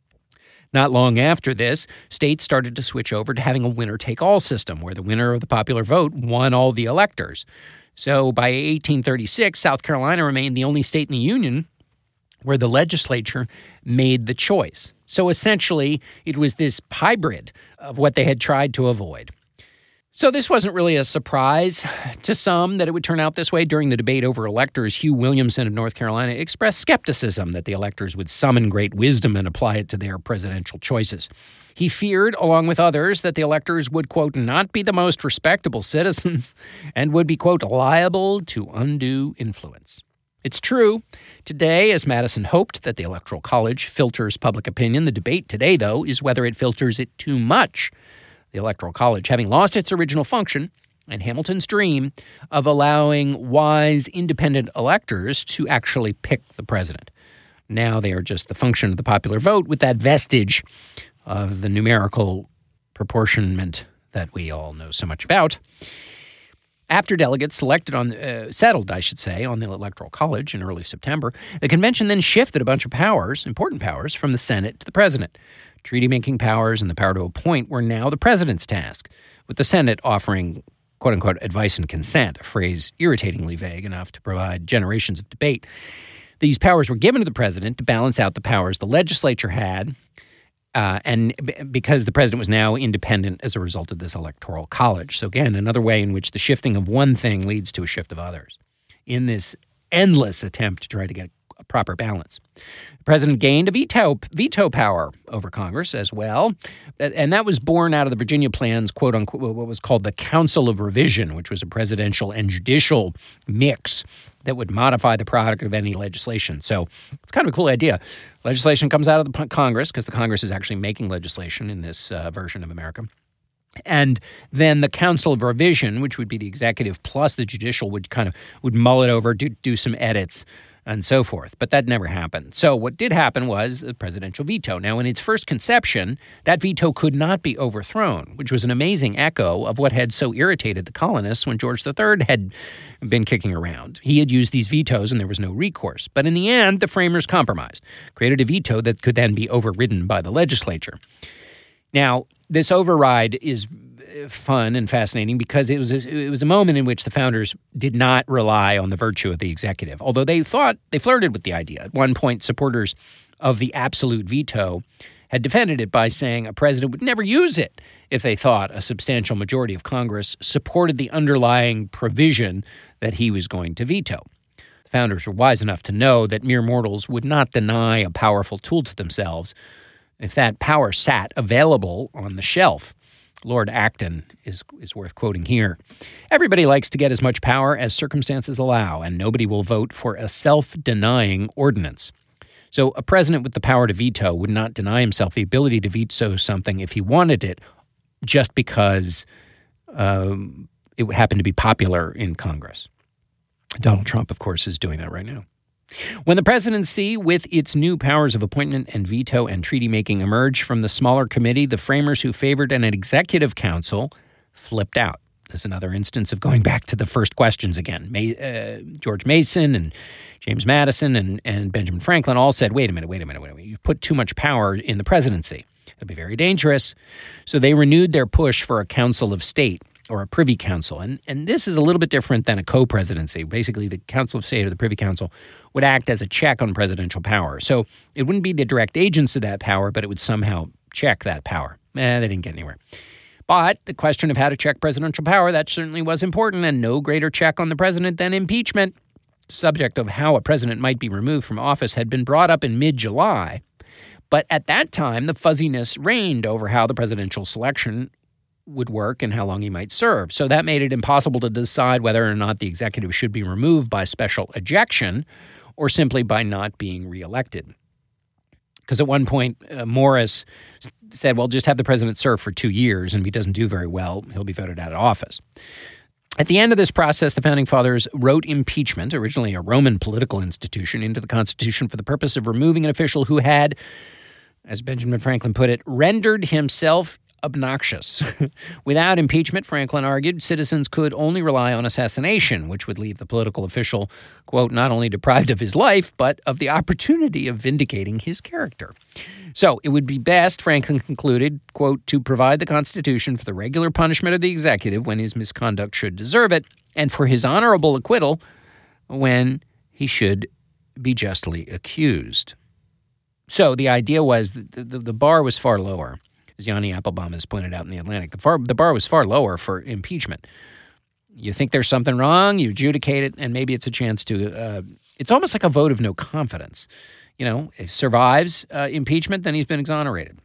Not long after this, states started to switch over to having a winner-take-all system, where the winner of the popular vote won all the electors. So by 1836, South Carolina remained the only state in the Union where the legislature made the choice. So essentially, it was this hybrid of what they had tried to avoid. So this wasn't really a surprise to some that it would turn out this way. During the debate over electors, Hugh Williamson of North Carolina expressed skepticism that the electors would summon great wisdom and apply it to their presidential choices. He feared, along with others, that the electors would, quote, not be the most respectable citizens and would be, quote, liable to undue influence. It's true. Today, as Madison hoped that the Electoral College filters public opinion, the debate today, though, is whether it filters it too much. The Electoral College having lost its original function and Hamilton's dream of allowing wise, independent electors to actually pick the president. Now they are just the function of the popular vote with that vestige of the numerical proportionment that we all know so much about. After delegates settled on the Electoral College in early September, the convention then shifted a bunch of powers, important powers, from the Senate to the president. Treaty-making powers and the power to appoint were now the president's task, with the Senate offering, quote-unquote, advice and consent, a phrase irritatingly vague enough to provide generations of debate. These powers were given to the president to balance out the powers the legislature had, and because the president was now independent as a result of this Electoral College. So again, another way in which the shifting of one thing leads to a shift of others in this endless attempt to try to get a proper balance. The president gained a veto power over Congress as well, and that was born out of the Virginia Plan's, quote-unquote, what was called the Council of Revision, which was a presidential and judicial mix that would modify the product of any legislation. So it's kind of a cool idea. Legislation comes out of the Congress, because the Congress is actually making legislation in this version of America. And then the Council of Revision, which would be the executive plus the judicial, would mull it over, do some edits, and so forth. But that never happened. So what did happen was the presidential veto. Now, in its first conception, that veto could not be overthrown, which was an amazing echo of what had so irritated the colonists when George III had been kicking around. He had used these vetoes and there was no recourse. But in the end, the framers compromised, created a veto that could then be overridden by the legislature. Now, this override is fun and fascinating because it was a moment in which the founders did not rely on the virtue of the executive, although they flirted with the idea. At one point, supporters of the absolute veto had defended it by saying a president would never use it if they thought a substantial majority of Congress supported the underlying provision that he was going to veto. The founders were wise enough to know that mere mortals would not deny a powerful tool to themselves if that power sat available on the shelf. Lord Acton is worth quoting here. Everybody likes to get as much power as circumstances allow, and nobody will vote for a self-denying ordinance. So a president with the power to veto would not deny himself the ability to veto something if he wanted it, just because it happened to be popular in Congress. Donald Trump, of course, is doing that right now. When the presidency, with its new powers of appointment and veto and treaty-making, emerged from the smaller committee, the framers who favored an executive council flipped out. There's another instance of going back to the first questions again. George Mason and James Madison and Benjamin Franklin all said, wait a minute. You've put too much power in the presidency. It'll be very dangerous. So they renewed their push for a council of state, or a privy council. And this is a little bit different than a co-presidency. Basically, the Council of State or the Privy Council would act as a check on presidential power. So it wouldn't be the direct agents of that power, but it would somehow check that power. They didn't get anywhere. But the question of how to check presidential power, that certainly was important, and no greater check on the president than impeachment. The subject of how a president might be removed from office had been brought up in mid-July. But at that time, the fuzziness reigned over how the presidential selection would work and how long he might serve. So that made it impossible to decide whether or not the executive should be removed by special ejection or simply by not being reelected. Because at one point, Morris said, well, just have the president serve for 2 years, and if he doesn't do very well, he'll be voted out of office. At the end of this process, the Founding Fathers wrote impeachment, originally a Roman political institution, into the Constitution for the purpose of removing an official who had, as Benjamin Franklin put it, rendered himself obnoxious. Without impeachment, Franklin argued, citizens could only rely on assassination, which would leave the political official, quote, not only deprived of his life, but of the opportunity of vindicating his character. So it would be best, Franklin concluded, quote, to provide the Constitution for the regular punishment of the executive when his misconduct should deserve it, and for his honorable acquittal when he should be justly accused. So the idea was that the bar was far lower. As Yanni Applebaum has pointed out in The Atlantic, the bar was far lower for impeachment. You think there's something wrong, you adjudicate it, and maybe it's a chance to, it's almost like a vote of no confidence. You know, if survives impeachment, then he's been exonerated.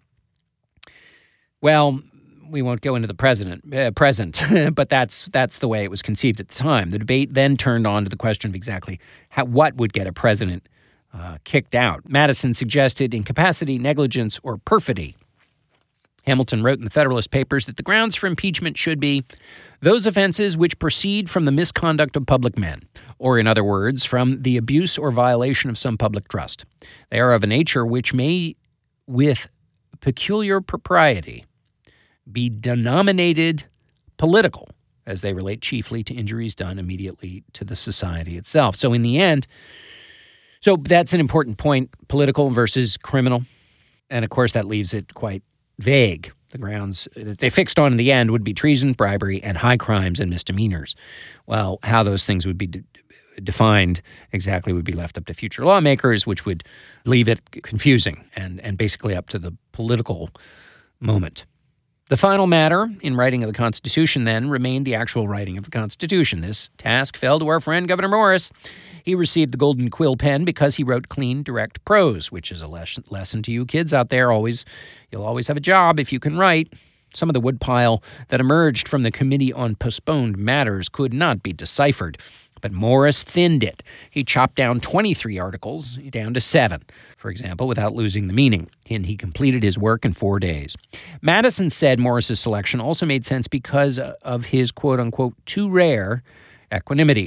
Well, we won't go into the present, but that's the way it was conceived at the time. The debate then turned on to the question of exactly what would get a president kicked out. Madison suggested incapacity, negligence, or perfidy. Hamilton wrote in the Federalist Papers that the grounds for impeachment should be those offenses which proceed from the misconduct of public men, or in other words, from the abuse or violation of some public trust. They are of a nature which may, with peculiar propriety, be denominated political, as they relate chiefly to injuries done immediately to the society itself. So in the end, so that's an important point, political versus criminal. And of course, that leaves it quite vague. The grounds that they fixed on in the end would be treason, bribery, and high crimes and misdemeanors. Well, how those things would be defined exactly would be left up to future lawmakers, which would leave it confusing and basically up to the political moment. The final matter in writing of the Constitution then remained the actual writing of the Constitution. This task fell to our friend Gouverneur Morris. He received the golden quill pen because he wrote clean, direct prose, which is a lesson to you kids out there. You'll always have a job if you can write. Some of the woodpile that emerged from the Committee on Postponed Matters could not be deciphered, but Morris thinned it. He chopped down 23 articles down to 7, for example, without losing the meaning, and he completed his work in 4 days. Madison said Morris's selection also made sense because of his quote-unquote too rare equanimity.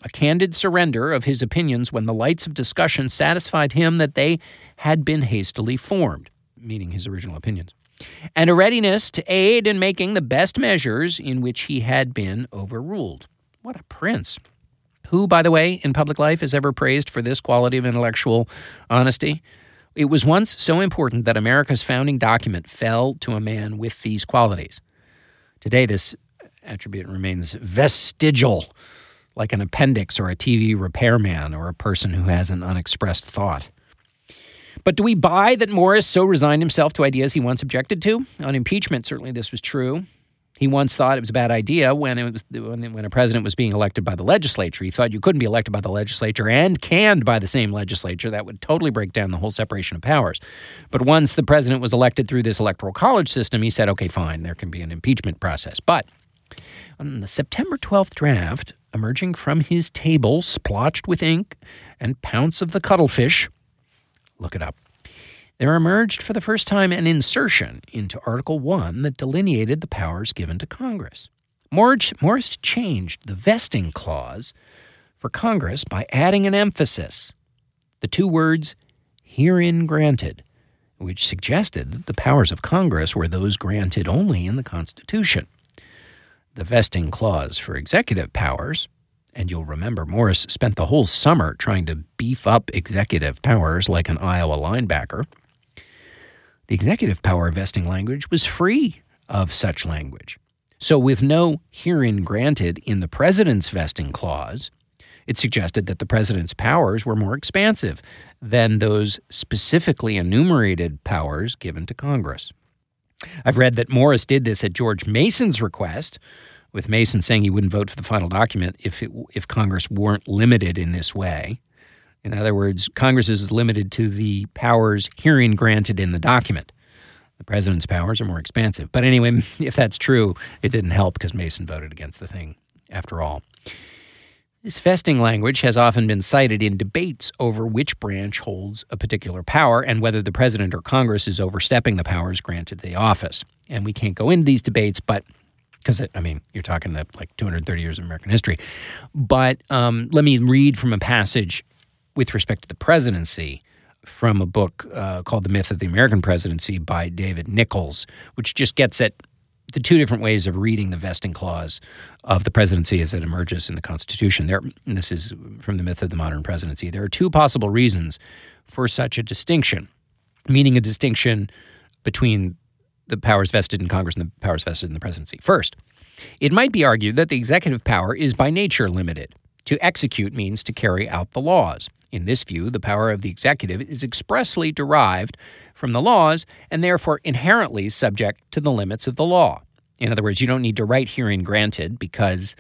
a candid surrender of his opinions when the lights of discussion satisfied him that they had been hastily formed, meaning his original opinions, and a readiness to aid in making the best measures in which he had been overruled. What a prince. Who, by the way, in public life is ever praised for this quality of intellectual honesty? It was once so important that America's founding document fell to a man with these qualities. Today, this attribute remains vestigial, like an appendix or a TV repairman or a person who has an unexpressed thought. But do we buy that Morris so resigned himself to ideas he once objected to? On impeachment, certainly this was true. He once thought it was a bad idea when a president was being elected by the legislature. He thought you couldn't be elected by the legislature and canned by the same legislature. That would totally break down the whole separation of powers. But once the president was elected through this electoral college system, he said, okay, fine, there can be an impeachment process. But on the September 12th draft, emerging from his table, splotched with ink and pounce of the cuttlefish, look it up, there emerged for the first time an insertion into Article 1 that delineated the powers given to Congress. Morris changed the vesting clause for Congress by adding an emphasis, the two words, herein granted, which suggested that the powers of Congress were those granted only in the Constitution. The vesting clause for executive powers, and you'll remember Morris spent the whole summer trying to beef up executive powers like an Iowa linebacker. The executive power vesting language was free of such language. So with no herein granted in the president's vesting clause, it suggested that the president's powers were more expansive than those specifically enumerated powers given to Congress. I've read that Morris did this at George Mason's request, with Mason saying he wouldn't vote for the final document if Congress weren't limited in this way. In other words, Congress is limited to the powers herein granted in the document. The president's powers are more expansive. But anyway, if that's true, it didn't help because Mason voted against the thing after all. This vesting language has often been cited in debates over which branch holds a particular power and whether the president or Congress is overstepping the powers granted to the office. And we can't go into these debates, but because, you're talking like 230 years of American history. But let me read from a passage with respect to the presidency from a book called The Myth of the American Presidency by David Nichols, which just gets at the two different ways of reading the vesting clause of the presidency as it emerges in the Constitution. This is from The Myth of the Modern Presidency. There are two possible reasons for such a distinction, meaning a distinction between the powers vested in Congress and the powers vested in the presidency. First, it might be argued that the executive power is by nature limited. To execute means to carry out the laws. In this view, the power of the executive is expressly derived from the laws and therefore inherently subject to the limits of the law. In other words, you don't need to write herein granted because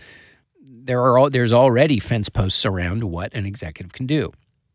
there's already fence posts around what an executive can do.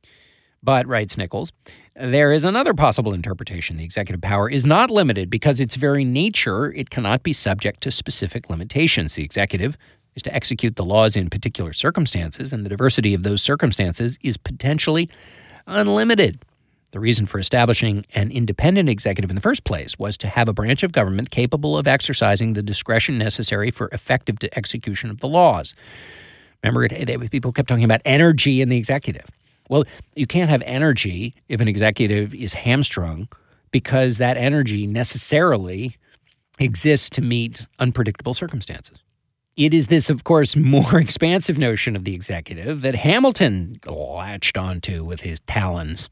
But, writes Nichols, there is another possible interpretation. The executive power is not limited because its very nature, it cannot be subject to specific limitations. The executive is to execute the laws in particular circumstances, and the diversity of those circumstances is potentially unlimited. The reason for establishing an independent executive in the first place was to have a branch of government capable of exercising the discretion necessary for effective execution of the laws. Remember, people kept talking about energy in the executive. Well, you can't have energy if an executive is hamstrung because that energy necessarily exists to meet unpredictable circumstances. It is this, of course, more expansive notion of the executive that Hamilton latched onto with his talons.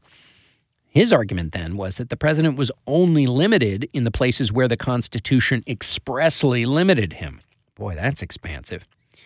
His argument then was that the president was only limited in the places where the Constitution expressly limited him. Boy, that's expansive.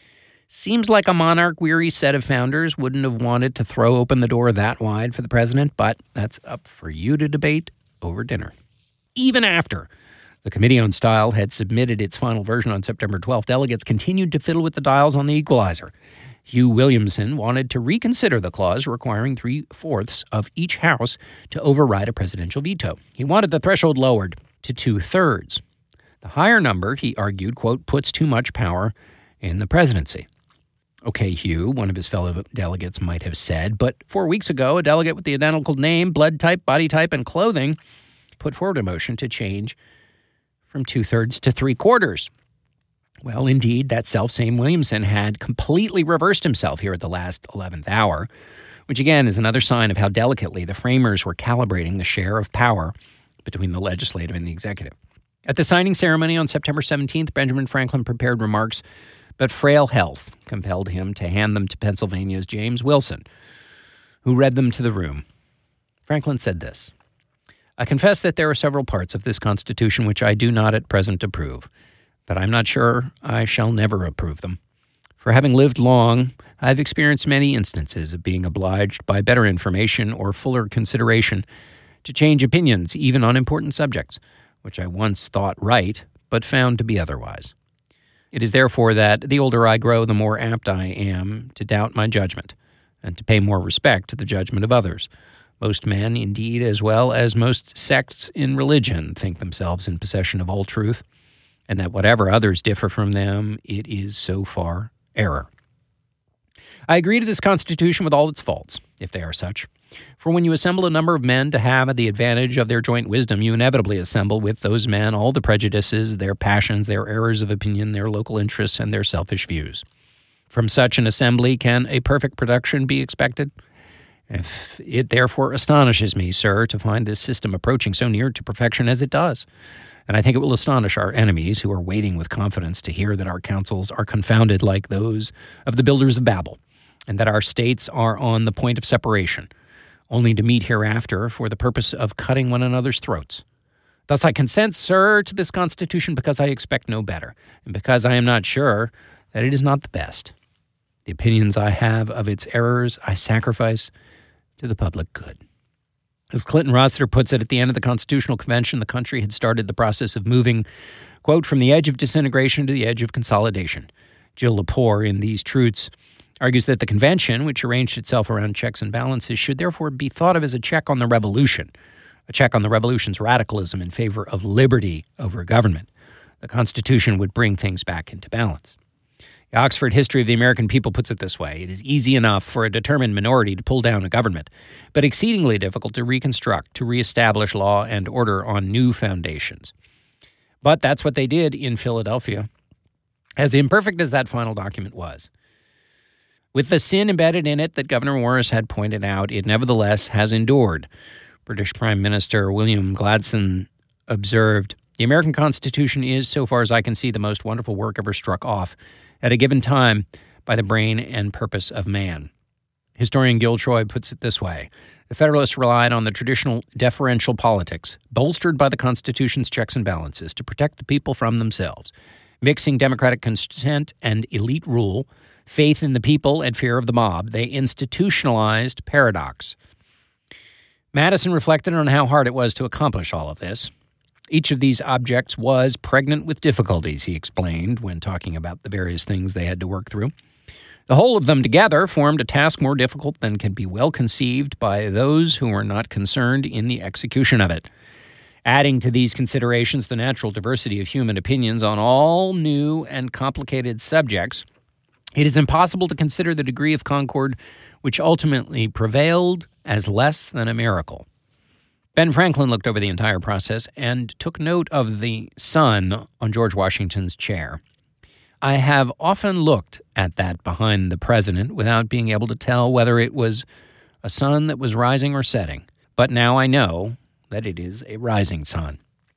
Seems like a monarch-weary set of founders wouldn't have wanted to throw open the door that wide for the president, but that's up for you to debate over dinner. Even after the Committee on Style had submitted its final version on September 12th, delegates continued to fiddle with the dials on the equalizer. Hugh Williamson wanted to reconsider the clause requiring 3/4 of each house to override a presidential veto. He wanted the threshold lowered to 2/3. The higher number, he argued, quote, puts too much power in the presidency. Okay, Hugh, one of his fellow delegates might have said, but 4 weeks ago, a delegate with the identical name, blood type, body type, and clothing put forward a motion to change from 2/3 to 3/4. Well, indeed, that selfsame Williamson had completely reversed himself here at the last 11th hour, which again is another sign of how delicately the framers were calibrating the share of power between the legislative and the executive. At the signing ceremony on September 17th, Benjamin Franklin prepared remarks, but frail health compelled him to hand them to Pennsylvania's James Wilson, who read them to the room. Franklin said this: "I confess that there are several parts of this Constitution which I do not at present approve, but I'm not sure I shall never approve them. For having lived long, I have experienced many instances of being obliged by better information or fuller consideration to change opinions even on important subjects, which I once thought right, but found to be otherwise. It is therefore that the older I grow, the more apt I am to doubt my judgment, and to pay more respect to the judgment of others. Most men, indeed, as well as most sects in religion, think themselves in possession of all truth, and that whatever others differ from them, it is so far error. I agree to this Constitution with all its faults, if they are such. For when you assemble a number of men to have the advantage of their joint wisdom, you inevitably assemble with those men all the prejudices, their passions, their errors of opinion, their local interests, and their selfish views. From such an assembly can a perfect production be expected? If it therefore astonishes me, sir, to find this system approaching so near to perfection as it does. And I think it will astonish our enemies who are waiting with confidence to hear that our councils are confounded like those of the builders of Babel, and that our states are on the point of separation, only to meet hereafter for the purpose of cutting one another's throats. Thus I consent, sir, to this Constitution because I expect no better, and because I am not sure that it is not the best. The opinions I have of its errors I sacrifice to the public good." As Clinton Rossiter puts it, at the end of the Constitutional Convention, the country had started the process of moving, quote, "from the edge of disintegration to the edge of consolidation." Jill Lepore, in These Truths, argues that the convention, which arranged itself around checks and balances, should therefore be thought of as a check on the revolution, a check on the revolution's radicalism in favor of liberty over government. The Constitution would bring things back into balance. The Oxford History of the American People puts it this way: "It is easy enough for a determined minority to pull down a government, but exceedingly difficult to reconstruct, to reestablish law and order on new foundations." But that's what they did in Philadelphia, as imperfect as that final document was. With the sin embedded in it that Governor Morris had pointed out, it nevertheless has endured. British Prime Minister William Gladstone observed, "The American Constitution is, so far as I can see, the most wonderful work ever struck off at a given time by the brain and purpose of man." Historian Gil Troy puts it this way: "The Federalists relied on the traditional deferential politics, bolstered by the Constitution's checks and balances, to protect the people from themselves, mixing democratic consent and elite rule, faith in the people and fear of the mob. They institutionalized paradox." Madison reflected on how hard it was to accomplish all of this. Each of these objects was pregnant with difficulties, he explained, when talking about the various things they had to work through. The whole of them together formed a task more difficult than can be well conceived by those who were not concerned in the execution of it. Adding to these considerations the natural diversity of human opinions on all new and complicated subjects, it is impossible to consider the degree of concord which ultimately prevailed as less than a miracle. Ben Franklin looked over the entire process and took note of the sun on George Washington's chair. "I have often looked at that behind the president without being able to tell whether it was a sun that was rising or setting, but now I know that it is a rising sun."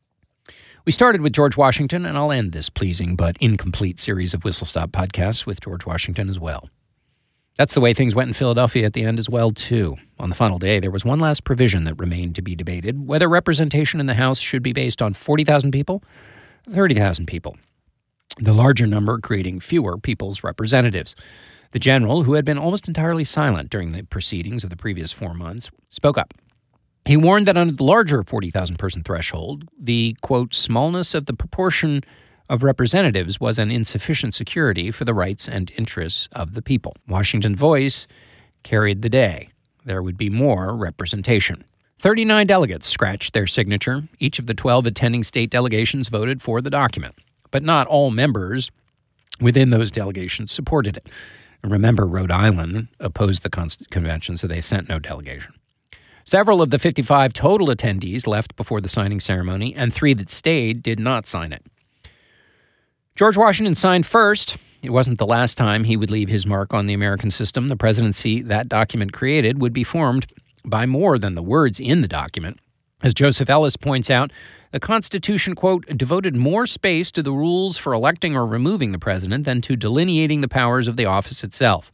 We started with George Washington, and I'll end this pleasing but incomplete series of Whistle Stop podcasts with George Washington as well. That's the way things went in Philadelphia at the end as well, too. On the final day, there was one last provision that remained to be debated: whether representation in the House should be based on 40,000 people, 30,000 people, the larger number creating fewer people's representatives. The general, who had been almost entirely silent during the proceedings of the previous 4 months, spoke up. He warned that under the larger 40,000-person threshold, the, quote, "smallness of the proportion of representatives was an insufficient security for the rights and interests of the people." Washington's voice carried the day. There would be more representation. 39 delegates scratched their signature. Each of the 12 attending state delegations voted for the document, but not all members within those delegations supported it. And remember, Rhode Island opposed the convention, so they sent no delegation. Several of the 55 total attendees left before the signing ceremony, and 3 that stayed did not sign it. George Washington signed first. It wasn't the last time he would leave his mark on the American system. The presidency that document created would be formed by more than the words in the document. As Joseph Ellis points out, the Constitution, quote, devoted more space to the rules for electing or removing the president than to delineating the powers of the office itself.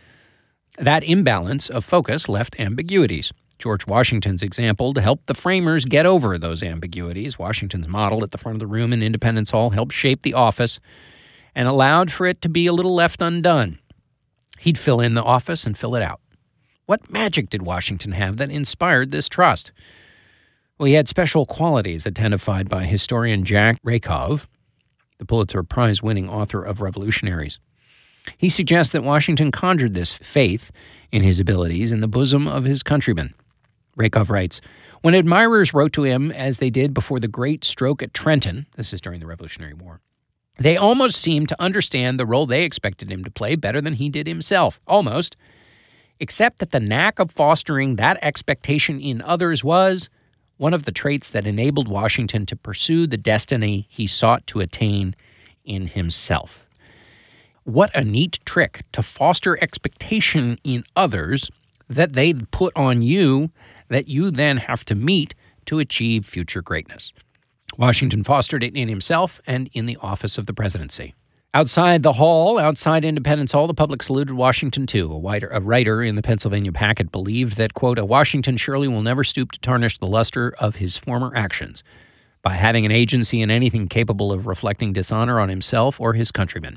That imbalance of focus left ambiguities. George Washington's example helped the framers get over those ambiguities. Washington's model at the front of the room in Independence Hall helped shape the office and allowed for it to be a little left undone. He'd fill in the office and fill it out. What magic did Washington have that inspired this trust? Well, he had special qualities identified by historian Jack Rakove, the Pulitzer Prize-winning author of Revolutionaries. He suggests that Washington conjured this faith in his abilities in the bosom of his countrymen. Rakove writes, when admirers wrote to him, as they did before the great stroke at Trenton, this is during the Revolutionary War, they almost seemed to understand the role they expected him to play better than he did himself, almost, except that the knack of fostering that expectation in others was one of the traits that enabled Washington to pursue the destiny he sought to attain in himself. What a neat trick to foster expectation in others that they put on you that you then have to meet to achieve future greatness. Washington fostered it in himself and in the office of the presidency. Outside the hall, outside Independence Hall, the public saluted Washington, too. A writer in the Pennsylvania Packet believed that, quote, a Washington surely will never stoop to tarnish the luster of his former actions by having an agency in anything capable of reflecting dishonor on himself or his countrymen.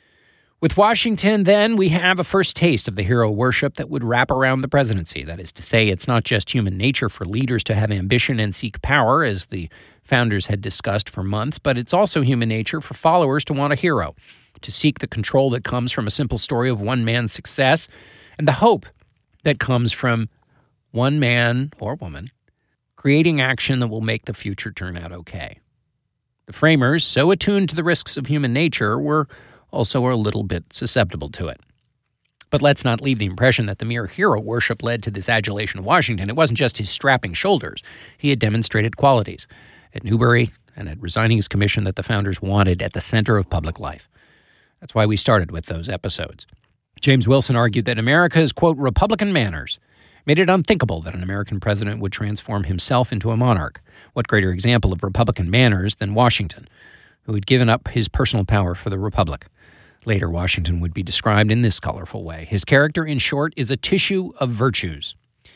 With Washington, then, we have a first taste of the hero worship that would wrap around the presidency. That is to say, it's not just human nature for leaders to have ambition and seek power, as the founders had discussed for months, but it's also human nature for followers to want a hero, to seek the control that comes from a simple story of one man's success, and the hope that comes from one man or woman creating action that will make the future turn out okay. The framers, so attuned to the risks of human nature, were also a little bit susceptible to it. But let's not leave the impression that the mere hero worship led to this adulation of Washington. It wasn't just his strapping shoulders. He had demonstrated qualities at Newbury and at resigning his commission that the founders wanted at the center of public life. That's why we started with those episodes. James Wilson argued that America's, quote, Republican manners made it unthinkable that an American president would transform himself into a monarch. What greater example of Republican manners than Washington, who had given up his personal power for the Republic? Later, Washington would be described in this colorful way. His character, in short, is a tissue of virtues.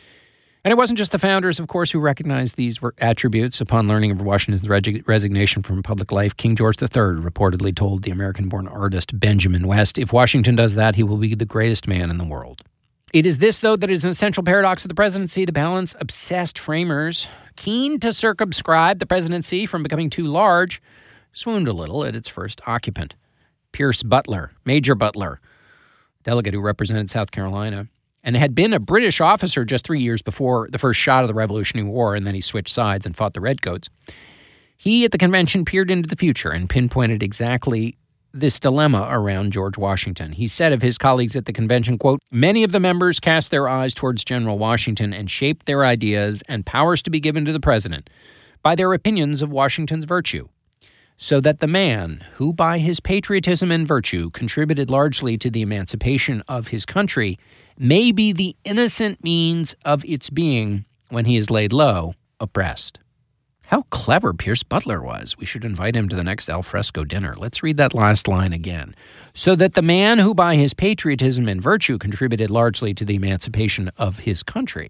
And it wasn't just the founders, of course, who recognized these attributes. Upon learning of Washington's resignation from public life, King George III reportedly told the American-born artist Benjamin West, if Washington does that, he will be the greatest man in the world. It is this, though, that is an essential paradox of the presidency. The balance-obsessed framers, keen to circumscribe the presidency from becoming too large, swooned a little at its first occupant. Pierce Butler, Major Butler, delegate who represented South Carolina, and had been a British officer just 3 years before the first shot of the Revolutionary War, and then he switched sides and fought the Redcoats. He, at the convention, peered into the future and pinpointed exactly this dilemma around George Washington. He said of his colleagues at the convention, quote, many of the members cast their eyes towards General Washington and shaped their ideas and powers to be given to the president by their opinions of Washington's virtue, so that the man who by his patriotism and virtue contributed largely to the emancipation of his country may be the innocent means of its being, when he is laid low, oppressed. How clever Pierce Butler was. We should invite him to the next alfresco dinner. Let's read that last line again. So that the man who by his patriotism and virtue contributed largely to the emancipation of his country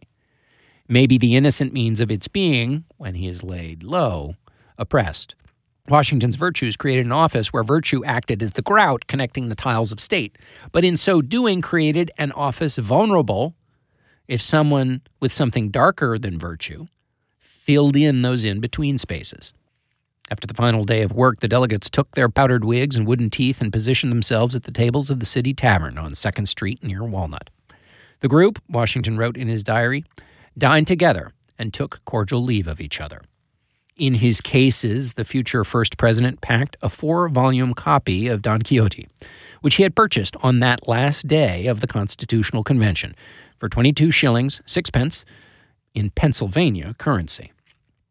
may be the innocent means of its being, when he is laid low, oppressed. Washington's virtues created an office where virtue acted as the grout connecting the tiles of state, but in so doing created an office vulnerable if someone with something darker than virtue filled in those in-between spaces. After the final day of work, the delegates took their powdered wigs and wooden teeth and positioned themselves at the tables of the City Tavern on 2nd Street near Walnut. The group, Washington wrote in his diary, dined together and took cordial leave of each other. In his cases, the future first president packed a 4-volume copy of Don Quixote, which he had purchased on that last day of the Constitutional Convention for 22 shillings, 6 pence in Pennsylvania currency.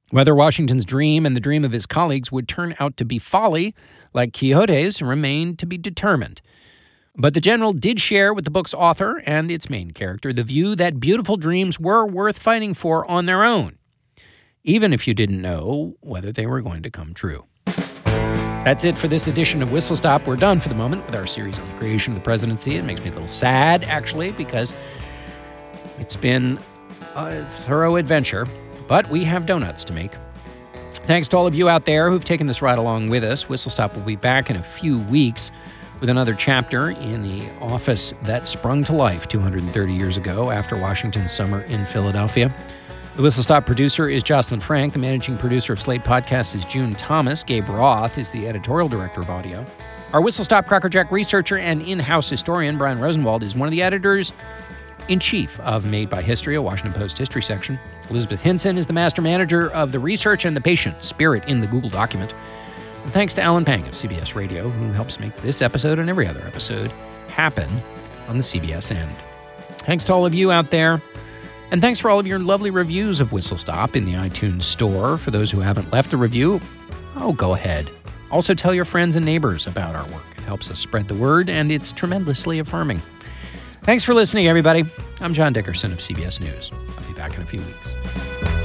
Whether Washington's dream and the dream of his colleagues would turn out to be folly, like Quixote's, remained to be determined. But the general did share with the book's author and its main character the view that beautiful dreams were worth fighting for on their own, even if you didn't know whether they were going to come true. That's it for this edition of Whistle Stop. We're done for the moment with our series on the creation of the presidency. It makes me a little sad, actually, because it's been a thorough adventure, but we have donuts to make. Thanks to all of you out there who've taken this ride along with us. Whistle Stop will be back in a few weeks with another chapter in the office that sprung to life 230 years ago after Washington's summer in Philadelphia. The Whistle Stop producer is Jocelyn Frank. The managing producer of Slate Podcasts is June Thomas. Gabe Roth is the editorial director of audio. Our Whistle Stop Crackerjack researcher and in-house historian, Brian Rosenwald, is one of the editors-in-chief of Made by History, a Washington Post history section. Elizabeth Hinson is the master manager of the research and the patient spirit in the Google document. And thanks to Alan Pang of CBS Radio, who helps make this episode and every other episode happen on the CBS end. Thanks to all of you out there. And thanks for all of your lovely reviews of Whistle Stop in the iTunes store. For those who haven't left a review, go ahead. Also tell your friends and neighbors about our work. It helps us spread the word, and it's tremendously affirming. Thanks for listening, everybody. I'm John Dickerson of CBS News. I'll be back in a few weeks.